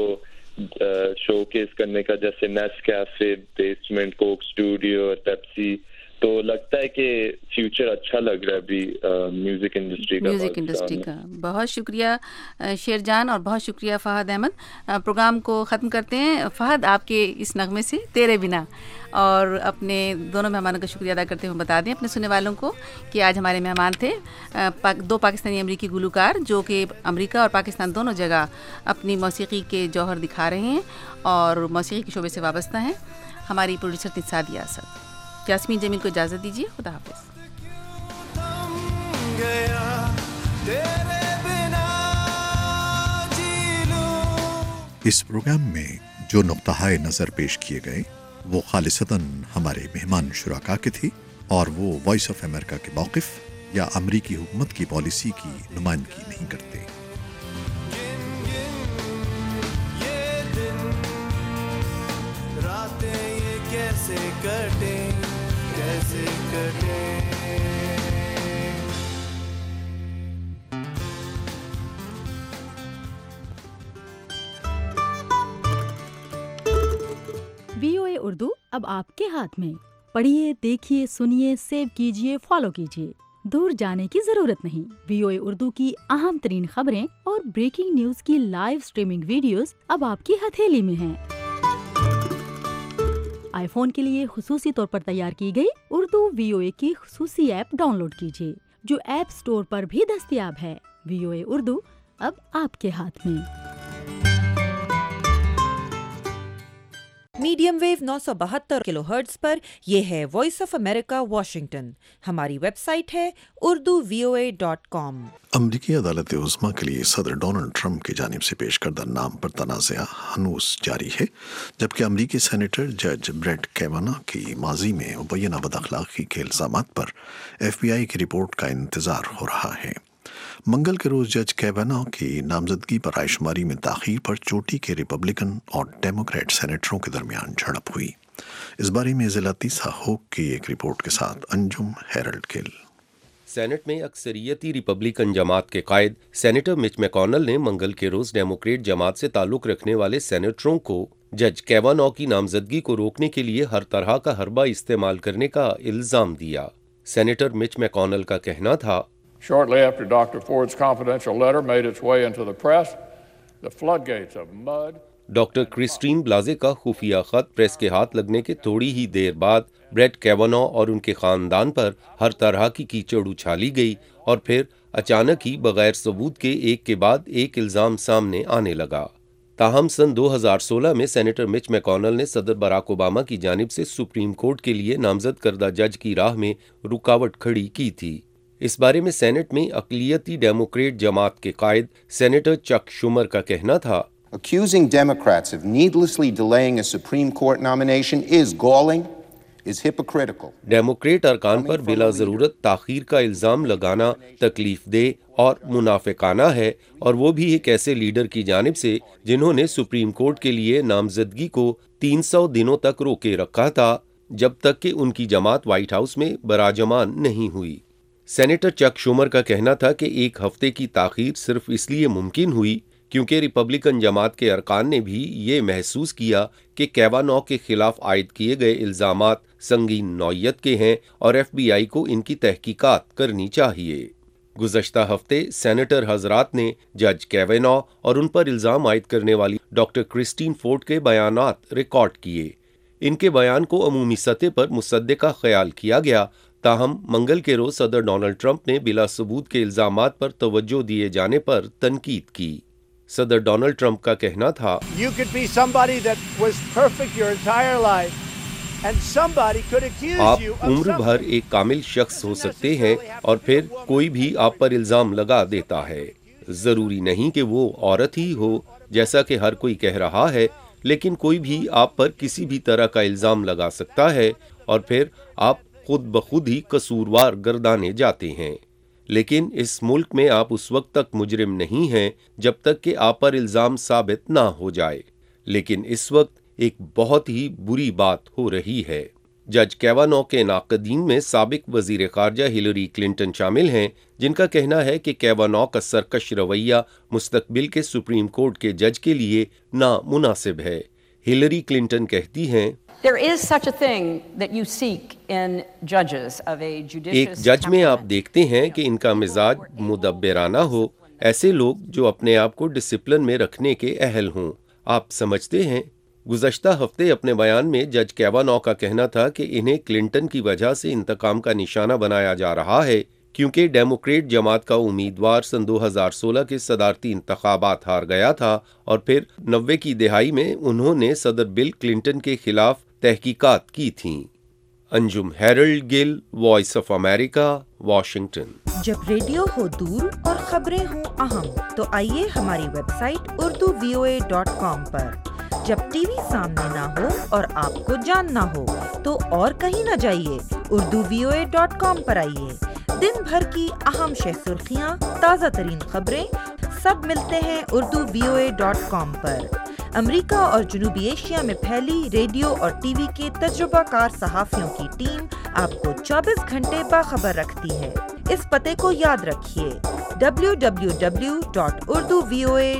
शोकेस करने का, जैसे नेस्कैफे, बेसमेंट, कोक स्टूडियो और पेप्सी। तो लगता है कि फ्यूचर अच्छा लग रहा है अभी म्यूजिक इंडस्ट्री का। म्यूजिक इंडस्ट्री का बहुत शुक्रिया शेरजान और बहुत शुक्रिया फहद अहमद। प्रोग्राम को ख़त्म करते हैं फहद आपके इस नगमे से, तेरे बिना, और अपने दोनों मेहमानों का शुक्रिया अदा करते हुए बता दें अपने सुनने वालों को कि आज हमारे मेहमान थे पाक, दो पाकिस्तानी अमरीकी गुलकार जो कि अमरीका और पाकिस्तान दोनों जगह अपनी मौसीकी के जौहर दिखा रहे हैं और मौसीकी के शोबे से वाबस्ता हैं। हमारी प्रोड्यूसर थी सादिया असद। यास्मीन जमील को इजाज़त दीजिए। खुदा हाफिज़। इस प्रोग्राम में जो नुक्ता-ए नज़र पेश किए गए वो खालिसतन हमारे मेहमान शुराका के थी और वो वॉइस ऑफ अमेरिका के मौक़िफ़ या अमरीकी हुकूमत की पॉलिसी की नुमाइंदगी नहीं करते। कैसे कटे कैसे कटे वीओए उर्दू अब आपके हाथ में। पढ़िए, देखिए, सुनिए, सेव कीजिए, फॉलो कीजिए। दूर जाने की जरूरत नहीं। वीओए उर्दू की अहम तरीन खबरें और ब्रेकिंग न्यूज की लाइव स्ट्रीमिंग वीडियोस अब आपकी हथेली में हैं। आईफोन के लिए खुसूसी तौर पर तैयार की गई उर्दू वीओए की खुसूसी ऐप डाउनलोड कीजिए जो ऐप स्टोर पर भी दस्तयाब है। वीओए उर्दू अब आपके हाथ में। मीडियम वेव नौ सौ बहत्तर किलोहर्ट्ज पर यह है वॉइस ऑफ अमेरिका वाशिंगटन। हमारी वेबसाइट है Urdu V O A dot com. अमरीकी अदालत उज़्मा के लिए सदर डोनाल्ड ट्रंप की जानिब से पेश करदा नाम पर तनाज़ा हनूस जारी है, जबकि अमरीकी सेनेटर जज ब्रेट कैवाना की माजी में मुबैना बदअखलाक़ी के इल्ज़ामात पर एफ बी आई की रिपोर्ट का इंतज़ार हो रहा है। मंगल के रोज जज कैवाना की नामजदगी पर रायशुमारी में ताख़ीर पर चोटी के रिपब्लिकन और डेमोक्रेट सेनेटरों के दरमियान झड़प हुई। इस बारे में ज़िला तीसा होक की एक रिपोर्ट के साथ अंजुम हेरल्ड गिल। सेनेट में अक्सरियती रिपब्लिकन जमात के कायद सेनेटर मिच मैकॉनल ने मंगल के रोज डेमोक्रेट जमात से ताल्लुक रखने वाले सेनेटरों को जज कैवाना की नामजदगी को रोकने के लिए हर तरह का हरबा इस्तेमाल करने का इल्जाम दिया। सेनेटर मिच मैकॉनल का कहना था, Shortly after Doctor Ford's confidential letter made its way into the press, the floodgates of mud. Doctor Christine Blasey का खुफिया खत प्रेस के हाथ लगने के थोड़ी ही देर बाद ब्रेट कैवाना और उनके खानदान पर हर तरह की कीचड़ उछाली गई और फिर अचानक ही बगैर सबूत के एक के बाद एक इल्जाम सामने आने लगा। ताहम सन दो हज़ार सोलह में सेनेटर मिच मैकॉनल ने सदर बराक ओबामा की जानिब से सुप्रीम कोर्ट के लिए नामजद करदा जज की राह में रुकावट खड़ी की थी। इस बारे में सेनेट में अक़लियती डेमोक्रेट जमात के कायद सेनेटर चक शुमर का कहना था, Accusing Democrats of needlessly delaying a Supreme Court nomination is galling, is hypocritical. Democrat अरकान पर बिला ज़रूरत ताख़ीर का इल्ज़ाम लगाना तकलीफ दे और मुनाफिकाना है, और वो भी एक ऐसे लीडर की जानिब से जिन्होंने सुप्रीम कोर्ट के लिए नामजदगी को तीन सौ दिनों तक रोके रखा था, जब तक कि उनकी जमात व्हाइट हाउस में बराजमान नहीं हुई। सेनेटर चक शुमर का कहना था कि एक हफ्ते की ताख़ीर सिर्फ इसलिए मुमकिन हुई क्योंकि रिपब्लिकन जमात के अरकान ने भी ये महसूस किया कि कैवाना के खिलाफ आयद किए गए इल्ज़ामात संगीन नौइयत के हैं और एफ बी आई को इनकी तहकीकात करनी चाहिए। गुज़श्ता हफ्ते सेनेटर हजरात ने जज कैवाना और उन पर इल्ज़ाम आयद करने वाली डॉक्टर क्रिस्टीन फोर्ड के बयानात रिकॉर्ड किए। इनके बयान को अमूमी सतह पर मुसद्दे का ख्याल किया गया, ताहम मंगल के रोज सदर डोनाल्ड ट्रंप ने बिला सबूत के इल्जामात पर तवज्जो दिए जाने पर तनकीद की। सदर डोनाल्ड ट्रंप का कहना था, You could be somebody that was perfect your entire life and somebody could accuse आप you of उम्र भर एक कामिल शख्स हो सकते हैं और फिर कोई भी आप पर इल्जाम लगा देता है। जरूरी नहीं कि वो औरत ही हो जैसा कि हर कोई कह रहा है, लेकिन कोई भी आप पर किसी भी तरह का इल्जाम लगा सकता है और फिर आप खुद ब खुद ही कसूरवार गर्दाने जाते हैं। लेकिन इस मुल्क में आप उस वक्त तक मुजरिम नहीं हैं जब तक कि आप पर इल्ज़ाम साबित ना हो जाए। लेकिन इस वक्त एक बहुत ही बुरी बात हो रही है। जज कैवाना के नाक़दीन में साबिक वज़ीर ख़ारजा हिलरी क्लिंटन शामिल हैं, जिनका कहना है कि कैवाना का सरकश रवैया मुस्तकबिल के सुप्रीम कोर्ट के जज के लिए नामुनासिब है। हिलरी क्लिंटन कहती हैं, There is such a thing that you seek in judges of a judicious एक जज में आप देखते हैं कि इनका मिजाज मुदब्बिराना हो, ऐसे लोग जो अपने आप को डिसिप्लिन में रखने के अहल हों। आप समझते हैं। गुज़श्ता हफ्ते अपने बयान में जज कैवाना का कहना था कि इन्हें क्लिंटन की वजह से इंतकाम का निशाना बनाया जा रहा है, क्योंकि डेमोक्रेट जमात का उम्मीदवार सन दो हज़ार सोलह के सदारती इंतखाबात हार गया था और फिर नब्बे की दिहाई में उन्होंने सदर बिल क्लिंटन के खिलाफ तहकीकात की थीं। Anjum Harold Gill, voice of America, Washington. जब रेडियो हो दूर और खबरें हो अहम, तो आइए हमारी वेबसाइट Urdu V O A dot com पर। जब टीवी सामने ना हो और आपको जानना हो, तो और कहीं न जाइए, Urdu V O A dot com पर आइए। दिन भर की अहम शह सुर्खियाँ, ताज़ा तरीन खबरें सब मिलते हैं Urdu V O A dot com पर। अमेरिका और जनूबी एशिया में फैली रेडियो और टीवी के तजुर्बाकार सहाफ़ियों की टीम आपको चौबीस घंटे बाखबर रखती है। इस पते को याद रखिए, W W W dot Urdu V O ए